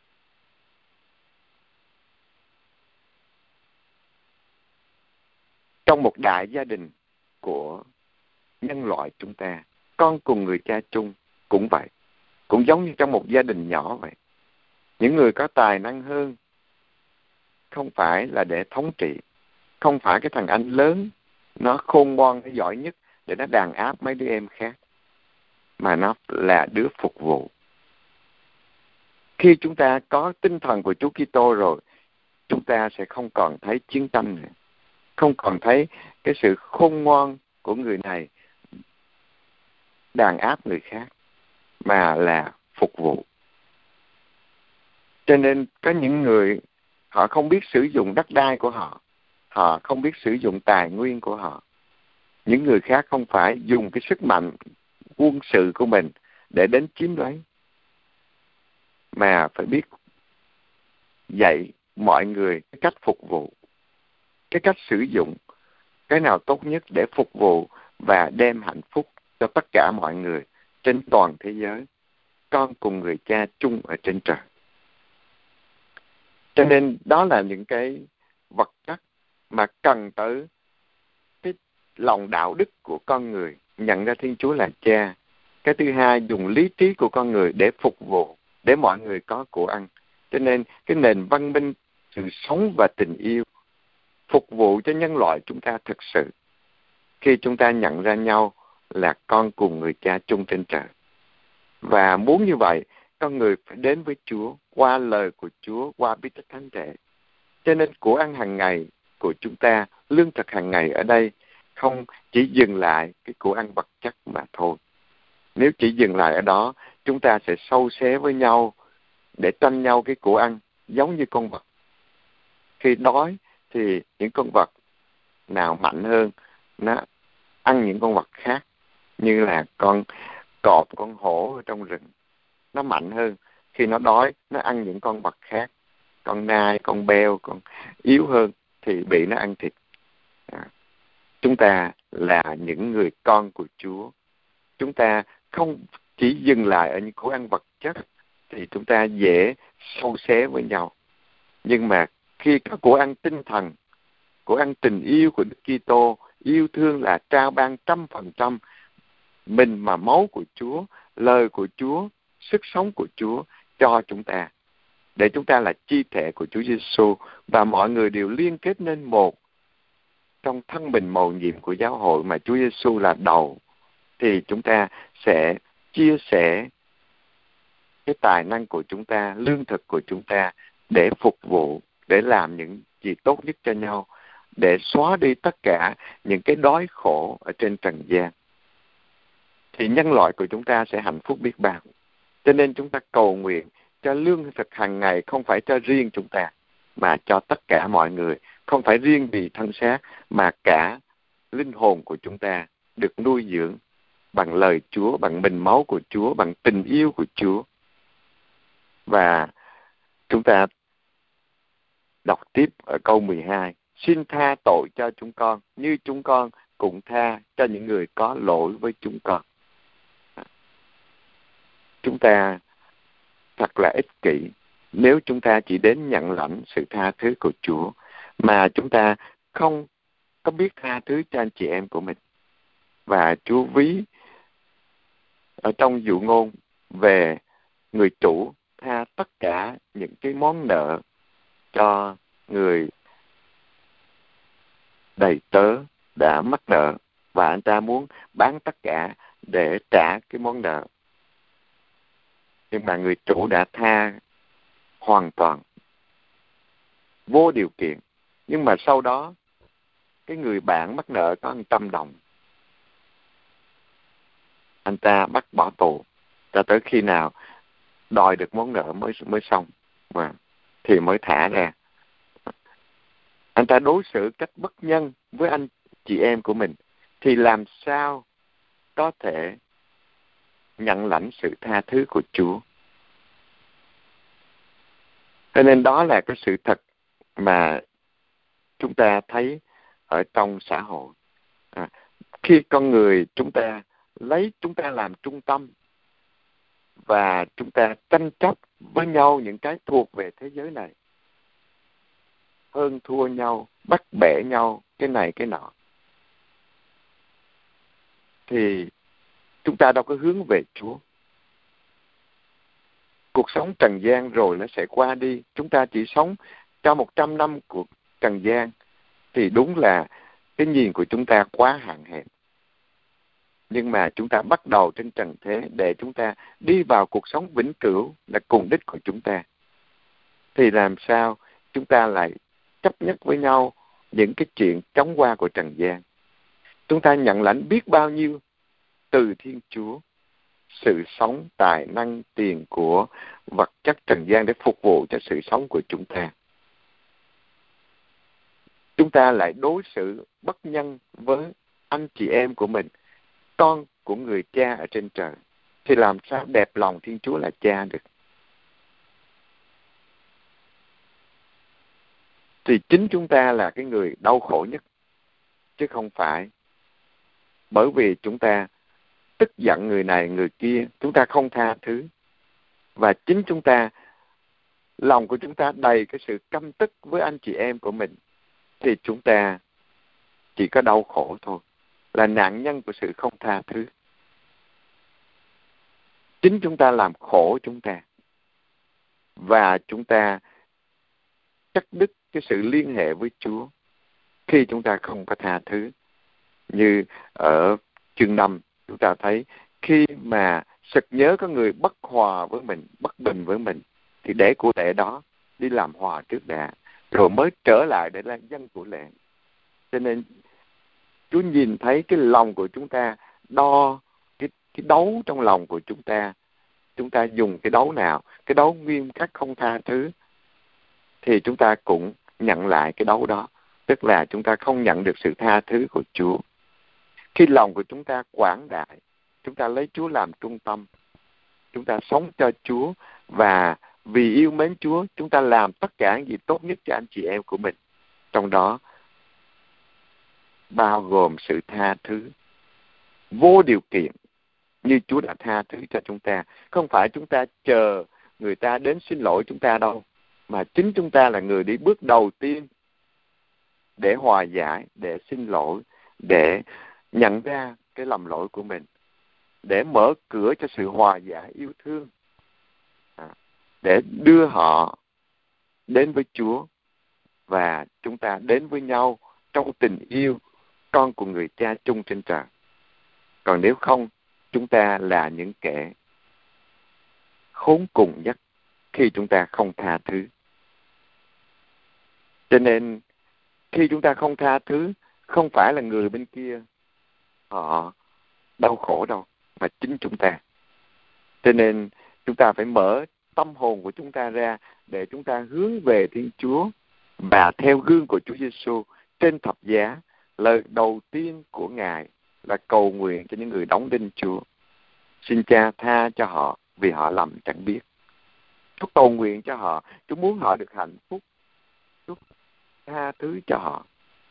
trong một đại gia đình của nhân loại chúng ta, con cùng người cha chung cũng vậy. Cũng giống như trong một gia đình nhỏ vậy. Những người có tài năng hơn không phải là để thống trị, không phải cái thằng anh lớn nó khôn ngoan, nó giỏi nhất để nó đàn áp mấy đứa em khác, mà nó là đứa phục vụ. Khi chúng ta có tinh thần của Chúa Kitô rồi, chúng ta sẽ không còn thấy chiến tranh nữa, không còn thấy cái sự khôn ngoan của người này đàn áp người khác, mà là phục vụ. Cho nên có những người họ không biết sử dụng đất đai của họ, họ không biết sử dụng tài nguyên của họ. Những người khác không phải dùng cái sức mạnh quân sự của mình để đến chiếm lấy, mà phải biết dạy mọi người cái cách phục vụ, cái cách sử dụng cái nào tốt nhất để phục vụ và đem hạnh phúc cho tất cả mọi người trên toàn thế giới, con cùng người cha chung ở trên trời. Cho nên đó là những cái vật chất mà cần tới cái lòng đạo đức của con người, nhận ra Thiên Chúa là cha. Cái thứ hai, dùng lý trí của con người để phục vụ, để mọi người có của ăn. Cho nên cái nền văn minh, sự sống và tình yêu phục vụ cho nhân loại chúng ta thực sự, khi chúng ta nhận ra nhau là con cùng người cha chung trên trời. Và muốn như vậy, con người phải đến với Chúa qua lời của Chúa, qua bí tích thánh thể. Cho nên của ăn hàng ngày của chúng ta, lương thực hàng ngày ở đây không chỉ dừng lại cái của ăn vật chất mà thôi. Nếu chỉ dừng lại ở đó, chúng ta sẽ sâu xé với nhau để tranh nhau cái của ăn, giống như con vật. Khi đói thì những con vật nào mạnh hơn, nó ăn những con vật khác, như là con cọp, con hổ ở trong rừng. Nó mạnh hơn, khi nó đói, nó ăn những con vật khác. Con nai, con beo, con yếu hơn thì bị nó ăn thịt. À, chúng ta là những người con của Chúa. Chúng ta không chỉ dừng lại ở những của ăn vật chất thì chúng ta dễ sâu xé với nhau. Nhưng mà khi có của ăn tinh thần, của ăn tình yêu của Đức Kitô, yêu thương là trao ban trăm phần trăm mình mà máu của Chúa, lời của Chúa, sức sống của Chúa cho chúng ta, để chúng ta là chi thể của Chúa Giêsu và mọi người đều liên kết nên một trong thân mình mầu nhiệm của giáo hội mà Chúa Giêsu là đầu, thì chúng ta sẽ chia sẻ cái tài năng của chúng ta, lương thực của chúng ta để phục vụ, để làm những gì tốt nhất cho nhau, để xóa đi tất cả những cái đói khổ ở trên trần gian. Thì nhân loại của chúng ta sẽ hạnh phúc biết bao. Cho nên chúng ta cầu nguyện cho lương thực hàng ngày không phải cho riêng chúng ta, mà cho tất cả mọi người. Không phải riêng vì thân xác, mà cả linh hồn của chúng ta được nuôi dưỡng bằng lời Chúa, bằng mình máu của Chúa, bằng tình yêu của Chúa. Và chúng ta đọc tiếp ở câu mười hai. Xin tha tội cho chúng con, như chúng con cũng tha cho những người có lỗi với chúng con. Chúng ta thật là ích kỷ nếu chúng ta chỉ đến nhận lãnh sự tha thứ của Chúa, mà chúng ta không có biết tha thứ cho anh chị em của mình. Và Chúa ví ở trong dụ ngôn về người chủ tha tất cả những cái món nợ cho người đầy tớ đã mắc nợ, và anh ta muốn bán tất cả để trả cái món nợ. Nhưng mà người chủ đã tha hoàn toàn vô điều kiện. Nhưng mà sau đó, cái người bạn mắc nợ có một trăm đồng, anh ta bắt bỏ tù cho tới khi nào đòi được món nợ mới mới xong, và thì mới thả ra. Anh ta đối xử cách bất nhân với anh chị em của mình, thì làm sao có thể nhận lãnh sự tha thứ của Chúa? Cho nên đó là cái sự thật mà chúng ta thấy ở trong xã hội. À, khi con người chúng ta lấy chúng ta làm trung tâm và chúng ta tranh chấp với nhau những cái thuộc về thế giới này, hơn thua nhau, bắt bẻ nhau cái này cái nọ, thì chúng ta đâu có hướng về Chúa. Cuộc sống trần gian rồi nó sẽ qua đi. Chúng ta chỉ sống cho một trăm năm của trần gian, thì đúng là cái nhìn của chúng ta quá hạn hẹp. Nhưng mà chúng ta bắt đầu trên trần thế để chúng ta đi vào cuộc sống vĩnh cửu là cùng đích của chúng ta. Thì làm sao chúng ta lại chấp nhất với nhau những cái chuyện chóng qua của trần gian? Chúng ta nhận lãnh biết bao nhiêu từ Thiên Chúa, sự sống, tài năng, tiền của, vật chất trần gian để phục vụ cho sự sống của chúng ta. Chúng ta lại đối xử bất nhân với anh chị em của mình, con của người cha ở trên trời. Thì làm sao đẹp lòng Thiên Chúa là cha được? Thì chính chúng ta là cái người đau khổ nhất, chứ không phải bởi vì chúng ta tức giận người này người kia, chúng ta không tha thứ. Và chính chúng ta, lòng của chúng ta đầy cái sự căm tức với anh chị em của mình, thì chúng ta chỉ có đau khổ thôi, là nạn nhân của sự không tha thứ. Chính chúng ta làm khổ chúng ta, và chúng ta cắt đứt cái sự liên hệ với Chúa khi chúng ta không có tha thứ. Như ở chương năm, chúng ta thấy khi mà sực nhớ có người bất hòa với mình, bất bình với mình, thì để của lễ đó đi làm hòa trước đã, rồi mới trở lại để là dân của lễ. Cho nên Chúa nhìn thấy cái lòng của chúng ta, đo cái, cái đấu trong lòng của chúng ta. Chúng ta dùng cái đấu nào? Cái đấu nghiêm khắc không tha thứ, thì chúng ta cũng nhận lại cái đấu đó. Tức là chúng ta không nhận được sự tha thứ của Chúa. Khi lòng của chúng ta quảng đại, chúng ta lấy Chúa làm trung tâm, chúng ta sống cho Chúa, và vì yêu mến Chúa, chúng ta làm tất cả những gì tốt nhất cho anh chị em của mình. Trong đó bao gồm sự tha thứ vô điều kiện, như Chúa đã tha thứ cho chúng ta. Không phải chúng ta chờ người ta đến xin lỗi chúng ta đâu, mà chính chúng ta là người đi bước đầu tiên để hòa giải, để xin lỗi, để nhận ra cái lầm lỗi của mình, để mở cửa cho sự hòa giải yêu thương, à, để đưa họ đến với Chúa, và chúng ta đến với nhau trong tình yêu con của người cha chung trên trời. Còn nếu không, chúng ta là những kẻ khốn cùng nhất khi chúng ta không tha thứ. Cho nên khi chúng ta không tha thứ, không phải là người bên kia họ đau khổ đâu, mà chính chúng ta. Cho nên chúng ta phải mở tâm hồn của chúng ta ra để chúng ta hướng về Thiên Chúa, và theo gương của Chúa Giêsu trên thập giá, lời đầu tiên của Ngài là cầu nguyện cho những người đóng đinh Chúa. Xin Cha tha cho họ vì họ lầm chẳng biết. Chúa cầu nguyện cho họ, Chúa muốn họ được hạnh phúc. Chúa tha thứ cho họ.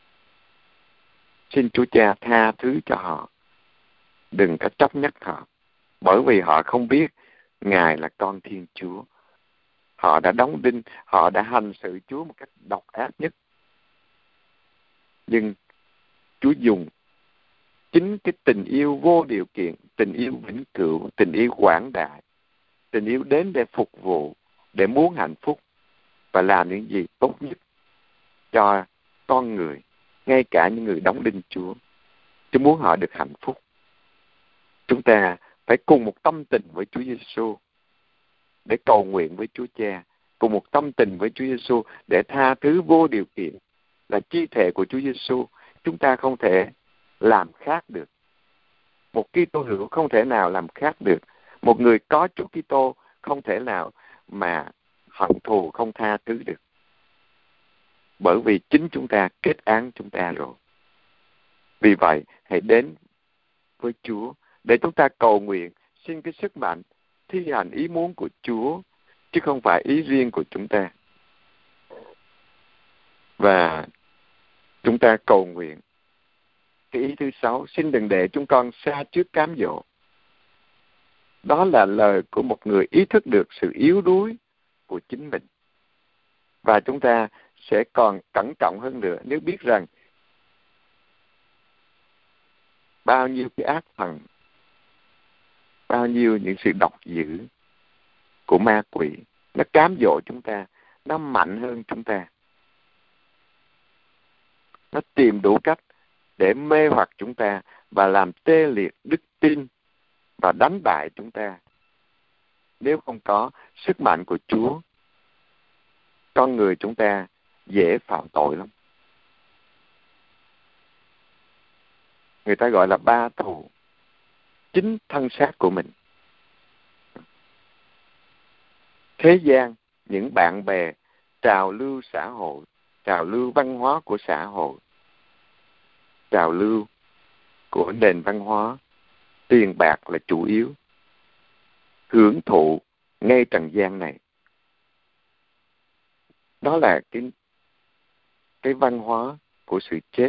Xin Chúa Cha tha thứ cho họ. Đừng có chấp nhất họ, bởi vì họ không biết Ngài là con Thiên Chúa. Họ đã đóng đinh, họ đã hành xử Chúa một cách độc ác nhất. Nhưng Chúa dùng chính cái tình yêu vô điều kiện, tình yêu vĩnh cửu, tình yêu quảng đại, tình yêu đến để phục vụ, để muốn hạnh phúc và làm những gì tốt nhất cho con người, ngay cả những người đóng đinh Chúa. Chúa muốn họ được hạnh phúc. Chúng ta phải cùng một tâm tình với Chúa Giêsu để cầu nguyện với Chúa Cha, cùng một tâm tình với Chúa Giêsu để tha thứ vô điều kiện, là chi thể của Chúa Giêsu. Chúng ta không thể làm khác được. Một Kitô hữu không thể nào làm khác được. Một người có Chúa Kitô không thể nào mà hận thù không tha thứ được. Bởi vì chính chúng ta kết án chúng ta rồi. Vì vậy, hãy đến với Chúa để chúng ta cầu nguyện, xin cái sức mạnh thi hành ý muốn của Chúa, chứ không phải ý riêng của chúng ta. Và chúng ta cầu nguyện. Cái ý thứ sáu, xin đừng để chúng con xa trước cám dỗ. Đó là lời của một người ý thức được sự yếu đuối của chính mình. Và chúng ta sẽ còn cẩn trọng hơn nữa nếu biết rằng bao nhiêu cái ác thần, bao nhiêu những sự độc dữ của ma quỷ, nó cám dỗ chúng ta, nó mạnh hơn chúng ta. Nó tìm đủ cách để mê hoặc chúng ta và làm tê liệt đức tin và đánh bại chúng ta. Nếu không có sức mạnh của Chúa, con người chúng ta dễ phạm tội lắm. Người ta gọi là ba thù chính thân xác của mình. Thế gian, những bạn bè, trào lưu xã hội, trào lưu văn hóa của xã hội, trào lưu của nền văn hóa, tiền bạc là chủ yếu, hưởng thụ ngay trần gian này. Đó là cái, cái văn hóa của sự chết.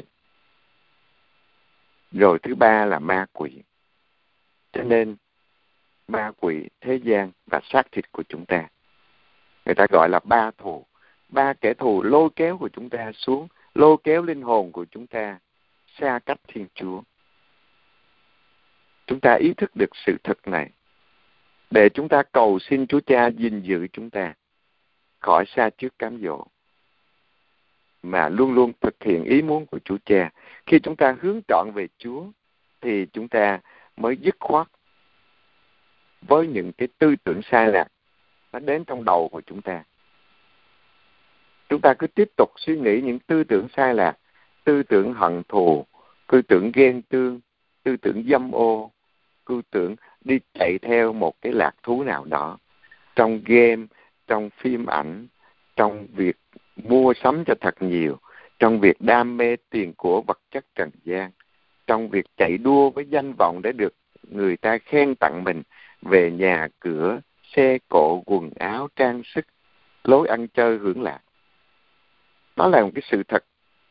Rồi thứ ba là ma quỷ. Cho nên ma quỷ, thế gian và xác thịt của chúng ta, người ta gọi là ba thù. Ba kẻ thù lôi kéo của chúng ta xuống, lôi kéo linh hồn của chúng ta xa cách Thiên Chúa. Chúng ta ý thức được sự thật này để chúng ta cầu xin Chúa Cha gìn giữ chúng ta khỏi xa trước cám dỗ, mà luôn luôn thực hiện ý muốn của Chúa Cha. Khi chúng ta hướng trọn về Chúa thì chúng ta mới dứt khoát với những cái tư tưởng sai lạc nó đến trong đầu của chúng ta. Chúng ta cứ tiếp tục suy nghĩ những tư tưởng sai lạc, tư tưởng hận thù, tư tưởng ghen tương, tư tưởng dâm ô, tư tưởng đi chạy theo một cái lạc thú nào đó, trong game, trong phim ảnh, trong việc mua sắm cho thật nhiều, trong việc đam mê tiền của vật chất trần gian, trong việc chạy đua với danh vọng để được người ta khen tặng mình về nhà cửa, xe cộ, quần áo, trang sức, lối ăn chơi hưởng lạc. Đó là một cái sự thật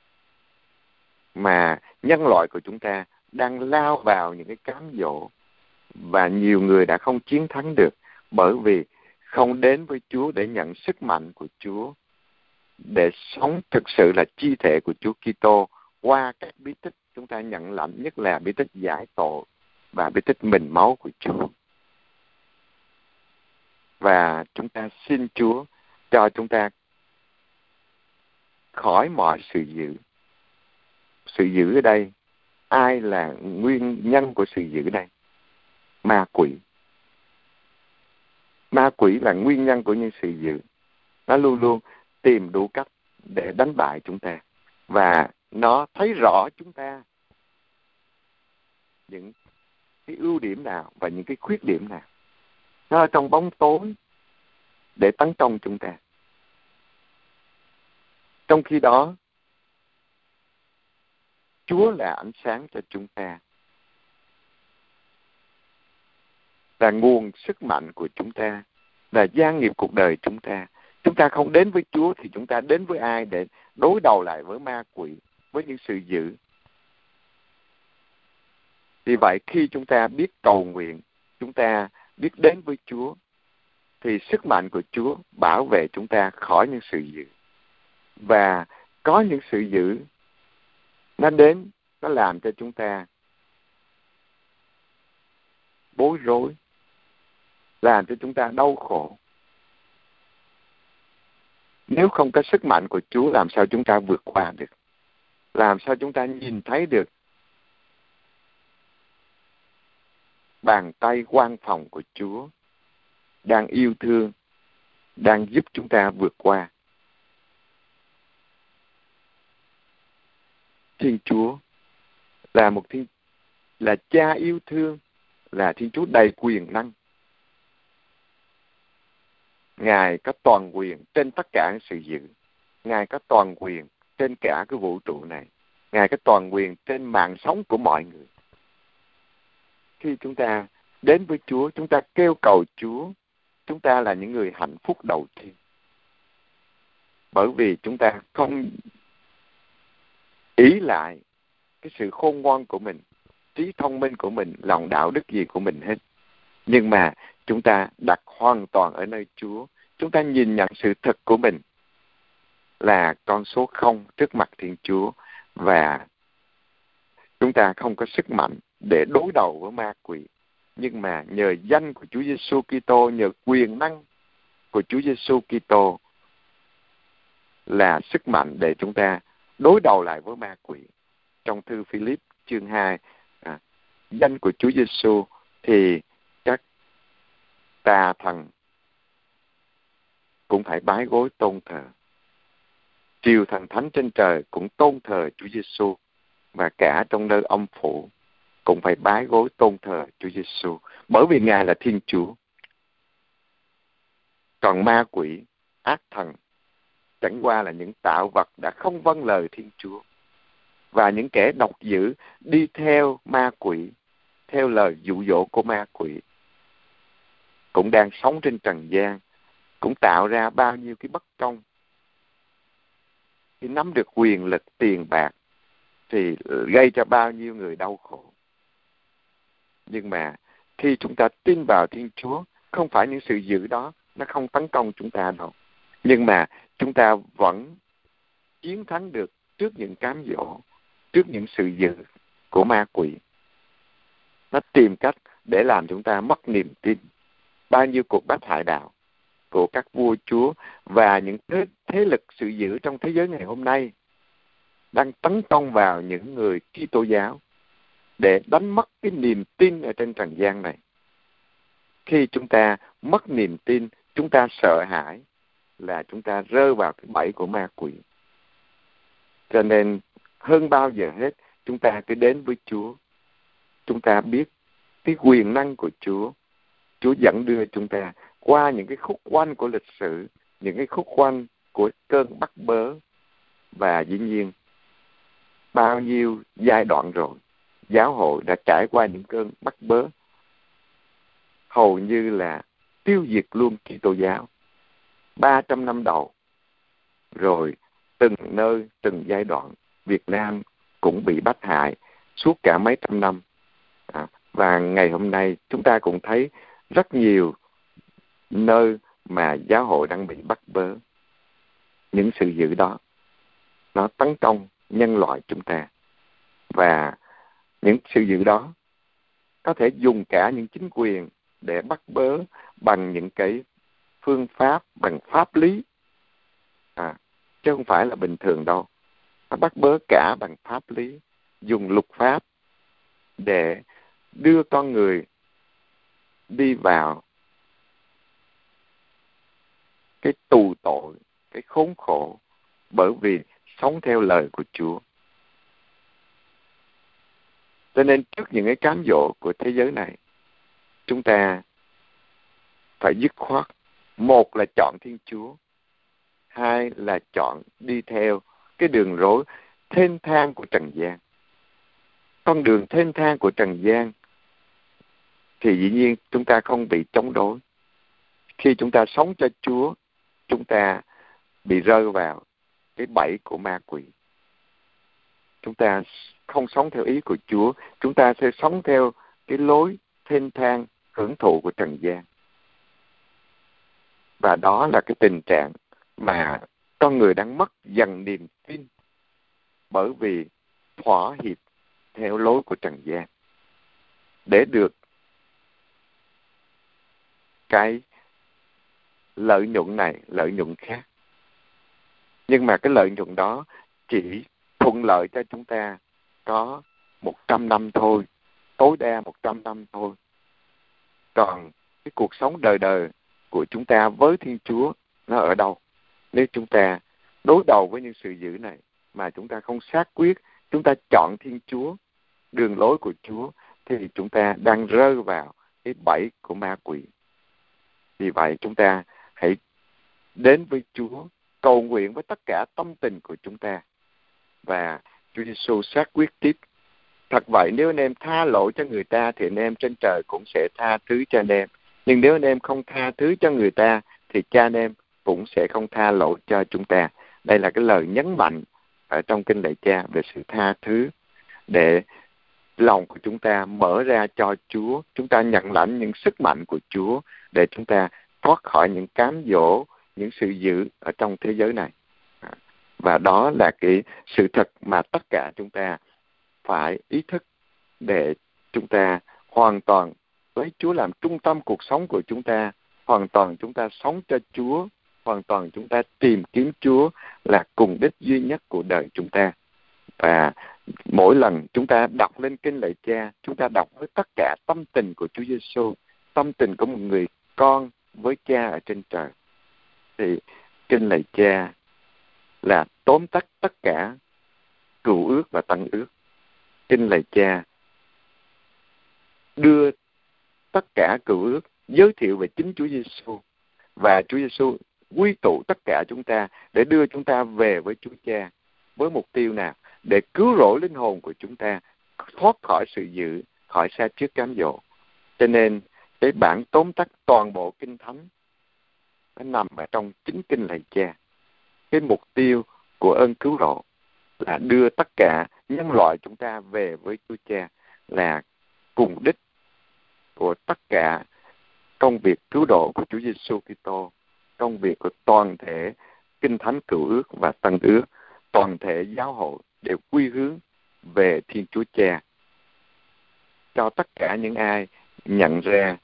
mà nhân loại của chúng ta đang lao vào những cái cám dỗ, và nhiều người đã không chiến thắng được bởi vì không đến với Chúa để nhận sức mạnh của Chúa, để sống thực sự là chi thể của Chúa Kitô qua các bí tích chúng ta nhận lãnh, nhất là bí tích giải tội và bí tích mình máu của Chúa. Và chúng ta xin Chúa cho chúng ta khỏi mọi sự dữ. Sự dữ ở đây, ai là nguyên nhân của sự dữ đây? Ma quỷ. Ma quỷ là nguyên nhân của những sự dữ. Nó luôn luôn tìm đủ cách để đánh bại chúng ta. Và nó thấy rõ chúng ta những cái ưu điểm nào và những cái khuyết điểm nào. Nó ở trong bóng tối để tấn công chúng ta. Trong khi đó, Chúa là ánh sáng cho chúng ta, là nguồn sức mạnh của chúng ta, là gia nghiệp cuộc đời chúng ta. Chúng ta không đến với Chúa thì chúng ta đến với ai để đối đầu lại với ma quỷ, với những sự dữ? Vì vậy, khi chúng ta biết cầu nguyện, chúng ta biết đến với Chúa, thì sức mạnh của Chúa bảo vệ chúng ta khỏi những sự dữ. Và có những sự dữ nó đến, nó làm cho chúng ta bối rối, làm cho chúng ta đau khổ. Nếu không có sức mạnh của Chúa, làm sao chúng ta vượt qua được? Làm sao chúng ta nhìn thấy được bàn tay quan phòng của Chúa đang yêu thương đang giúp chúng ta vượt qua. Thiên Chúa là một thiên là cha yêu thương, là Thiên Chúa đầy quyền năng. Ngài có toàn quyền trên tất cả sự dữ. Ngài có toàn quyền trên cả cái vũ trụ này. Ngài có toàn quyền trên mạng sống của mọi người. Khi chúng ta đến với Chúa, chúng ta kêu cầu Chúa, chúng ta là những người hạnh phúc đầu tiên. Bởi vì chúng ta không ý lại cái sự khôn ngoan của mình, trí thông minh của mình, lòng đạo đức gì của mình hết. Nhưng mà chúng ta đặt hoàn toàn ở nơi Chúa. Chúng ta nhìn nhận sự thật của mình là con số không trước mặt Thiên Chúa, và chúng ta không có sức mạnh để đối đầu với ma quỷ. Nhưng mà nhờ danh của Chúa Giêsu Kitô, nhờ quyền năng của Chúa Giêsu Kitô là sức mạnh để chúng ta đối đầu lại với ma quỷ. Trong thư Philip chương hai, à, danh của Chúa Giêsu thì các tà thần cũng phải bái gối tôn thờ. Triều thần thánh trên trời cũng tôn thờ Chúa Giêsu, và cả trong nơi âm phủ cũng phải bái gối tôn thờ Chúa Giêsu, bởi vì Ngài là Thiên Chúa. Còn ma quỷ, ác thần chẳng qua là những tạo vật đã không vâng lời Thiên Chúa, và những kẻ độc dữ đi theo ma quỷ, theo lời dụ dỗ của ma quỷ, cũng đang sống trên trần gian, cũng tạo ra bao nhiêu cái bất công. Khi nắm được quyền lực, tiền bạc thì gây cho bao nhiêu người đau khổ. Nhưng mà khi chúng ta tin vào Thiên Chúa, không phải những sự dữ đó nó không tấn công chúng ta đâu, nhưng mà chúng ta vẫn chiến thắng được trước những cám dỗ, trước những sự dữ của ma quỷ. Nó tìm cách để làm chúng ta mất niềm tin. Bao nhiêu cuộc bách hại đạo của các vua chúa và những thế, thế lực sự dữ trong thế giới ngày hôm nay đang tấn công vào những người Kitô giáo để đánh mất cái niềm tin ở trên trần gian này. Khi chúng ta mất niềm tin, chúng ta sợ hãi, là chúng ta rơi vào cái bẫy của ma quỷ. Cho nên hơn bao giờ hết, chúng ta cứ đến với Chúa. Chúng ta biết cái quyền năng của Chúa. Chúa dẫn đưa chúng ta qua những cái khúc quanh của lịch sử, những cái khúc quanh của cơn bắt bớ. Và dĩ nhiên, bao nhiêu giai đoạn rồi, giáo hội đã trải qua những cơn bắt bớ, hầu như là tiêu diệt luôn Kitô giáo. ba trăm năm đầu, rồi từng nơi, từng giai đoạn, Việt Nam cũng bị bắt hại suốt cả mấy trăm năm. À, và ngày hôm nay chúng ta cũng thấy rất nhiều nơi mà giáo hội đang bị bắt bớ. Những sự dữ đó nó tấn công nhân loại chúng ta, và những sự dữ đó có thể dùng cả những chính quyền để bắt bớ bằng những cái phương pháp, bằng pháp lý, à, chứ không phải là bình thường đâu. Nó bắt bớ cả bằng pháp lý, dùng luật pháp để đưa con người đi vào cái tù tội, cái khốn khổ, bởi vì sống theo lời của Chúa. Cho nên trước những cái cám dỗ của thế giới này, chúng ta phải dứt khoát. Một là chọn Thiên Chúa, hai là chọn đi theo cái đường rối thênh thang của trần gian. Con đường thênh thang của trần gian thì dĩ nhiên chúng ta không bị chống đối. Khi chúng ta sống cho Chúa, chúng ta bị rơi vào cái bẫy của ma quỷ. Chúng ta không sống theo ý của Chúa, chúng ta sẽ sống theo cái lối thênh thang, hưởng thụ của trần gian. Và đó là cái tình trạng mà con người đang mất dần niềm tin, bởi vì thỏa hiệp theo lối của trần gian để được cái lợi nhuận này, lợi nhuận khác. Nhưng mà cái lợi nhuận đó chỉ thuận lợi cho chúng ta có một trăm năm thôi, tối đa một trăm năm thôi. Còn cái cuộc sống đời đời của chúng ta với Thiên Chúa nó ở đâu. Nếu chúng ta đối đầu với những sự dữ này mà chúng ta không xác quyết, chúng ta chọn Thiên Chúa, đường lối của Chúa, thì chúng ta đang rơi vào cái bẫy của ma quỷ. Vì vậy chúng ta hãy đến với Chúa, cầu nguyện với tất cả tâm tình của chúng ta, và Chúa Giêsu xác quyết tiếp. Thật vậy, nếu anh em tha lỗi cho người ta thì anh em trên trời cũng sẽ tha thứ cho anh em. Nhưng nếu anh em không tha thứ cho người ta thì cha anh em cũng sẽ không tha lỗi cho chúng ta. Đây là cái lời nhấn mạnh ở trong kinh lạy Cha về sự tha thứ, để lòng của chúng ta mở ra cho Chúa, chúng ta nhận lãnh những sức mạnh của Chúa để chúng ta thoát khỏi những cám dỗ, những sự dữ ở trong thế giới này. Và đó là cái sự thật mà tất cả chúng ta phải ý thức, để chúng ta hoàn toàn lấy Chúa làm trung tâm cuộc sống của chúng ta, hoàn toàn chúng ta sống cho Chúa, hoàn toàn chúng ta tìm kiếm Chúa là cùng đích duy nhất của đời chúng ta. Và mỗi lần chúng ta đọc lên kinh lạy Cha, chúng ta đọc với tất cả tâm tình của Chúa Giêsu, tâm tình của một người con với Cha ở trên trời. Thì kinh lạy Cha là tóm tắt tất cả cựu ước và tân ước. Kinh lạy Cha đưa tất cả cựu ước, giới thiệu về chính Chúa Giêsu, và Chúa Giêsu quy tụ tất cả chúng ta để đưa chúng ta về với Chúa Cha. Với mục tiêu nào? Để cứu rỗi linh hồn của chúng ta thoát khỏi sự dữ, khỏi sa trước cám dỗ. Cho nên cái bản tóm tắt toàn bộ Kinh Thánh nó nằm ở trong chính kinh lạy Cha. Cái mục tiêu của ơn cứu rỗi là đưa tất cả nhân loại chúng ta về với Chúa Cha, là cùng đích của tất cả công việc cứu độ của Chúa Giêsu Kitô, công việc của toàn thể Kinh Thánh Cựu Ước và Tân Ước, toàn thể giáo hội đều quy hướng về Thiên Chúa Cha. Cho tất cả những ai nhận ra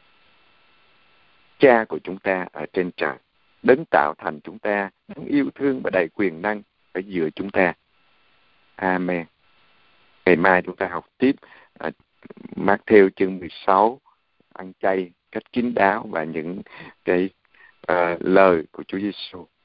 Cha của chúng ta ở trên trời, Đấng tạo thành chúng ta, Đấng yêu thương và đầy quyền năng ở giữa chúng ta. Amen. Ngày mai chúng ta học tiếp uh, Mác-thêu chương mười sáu, ăn chay cách kín đáo và những cái uh, lời của Chúa Giêsu.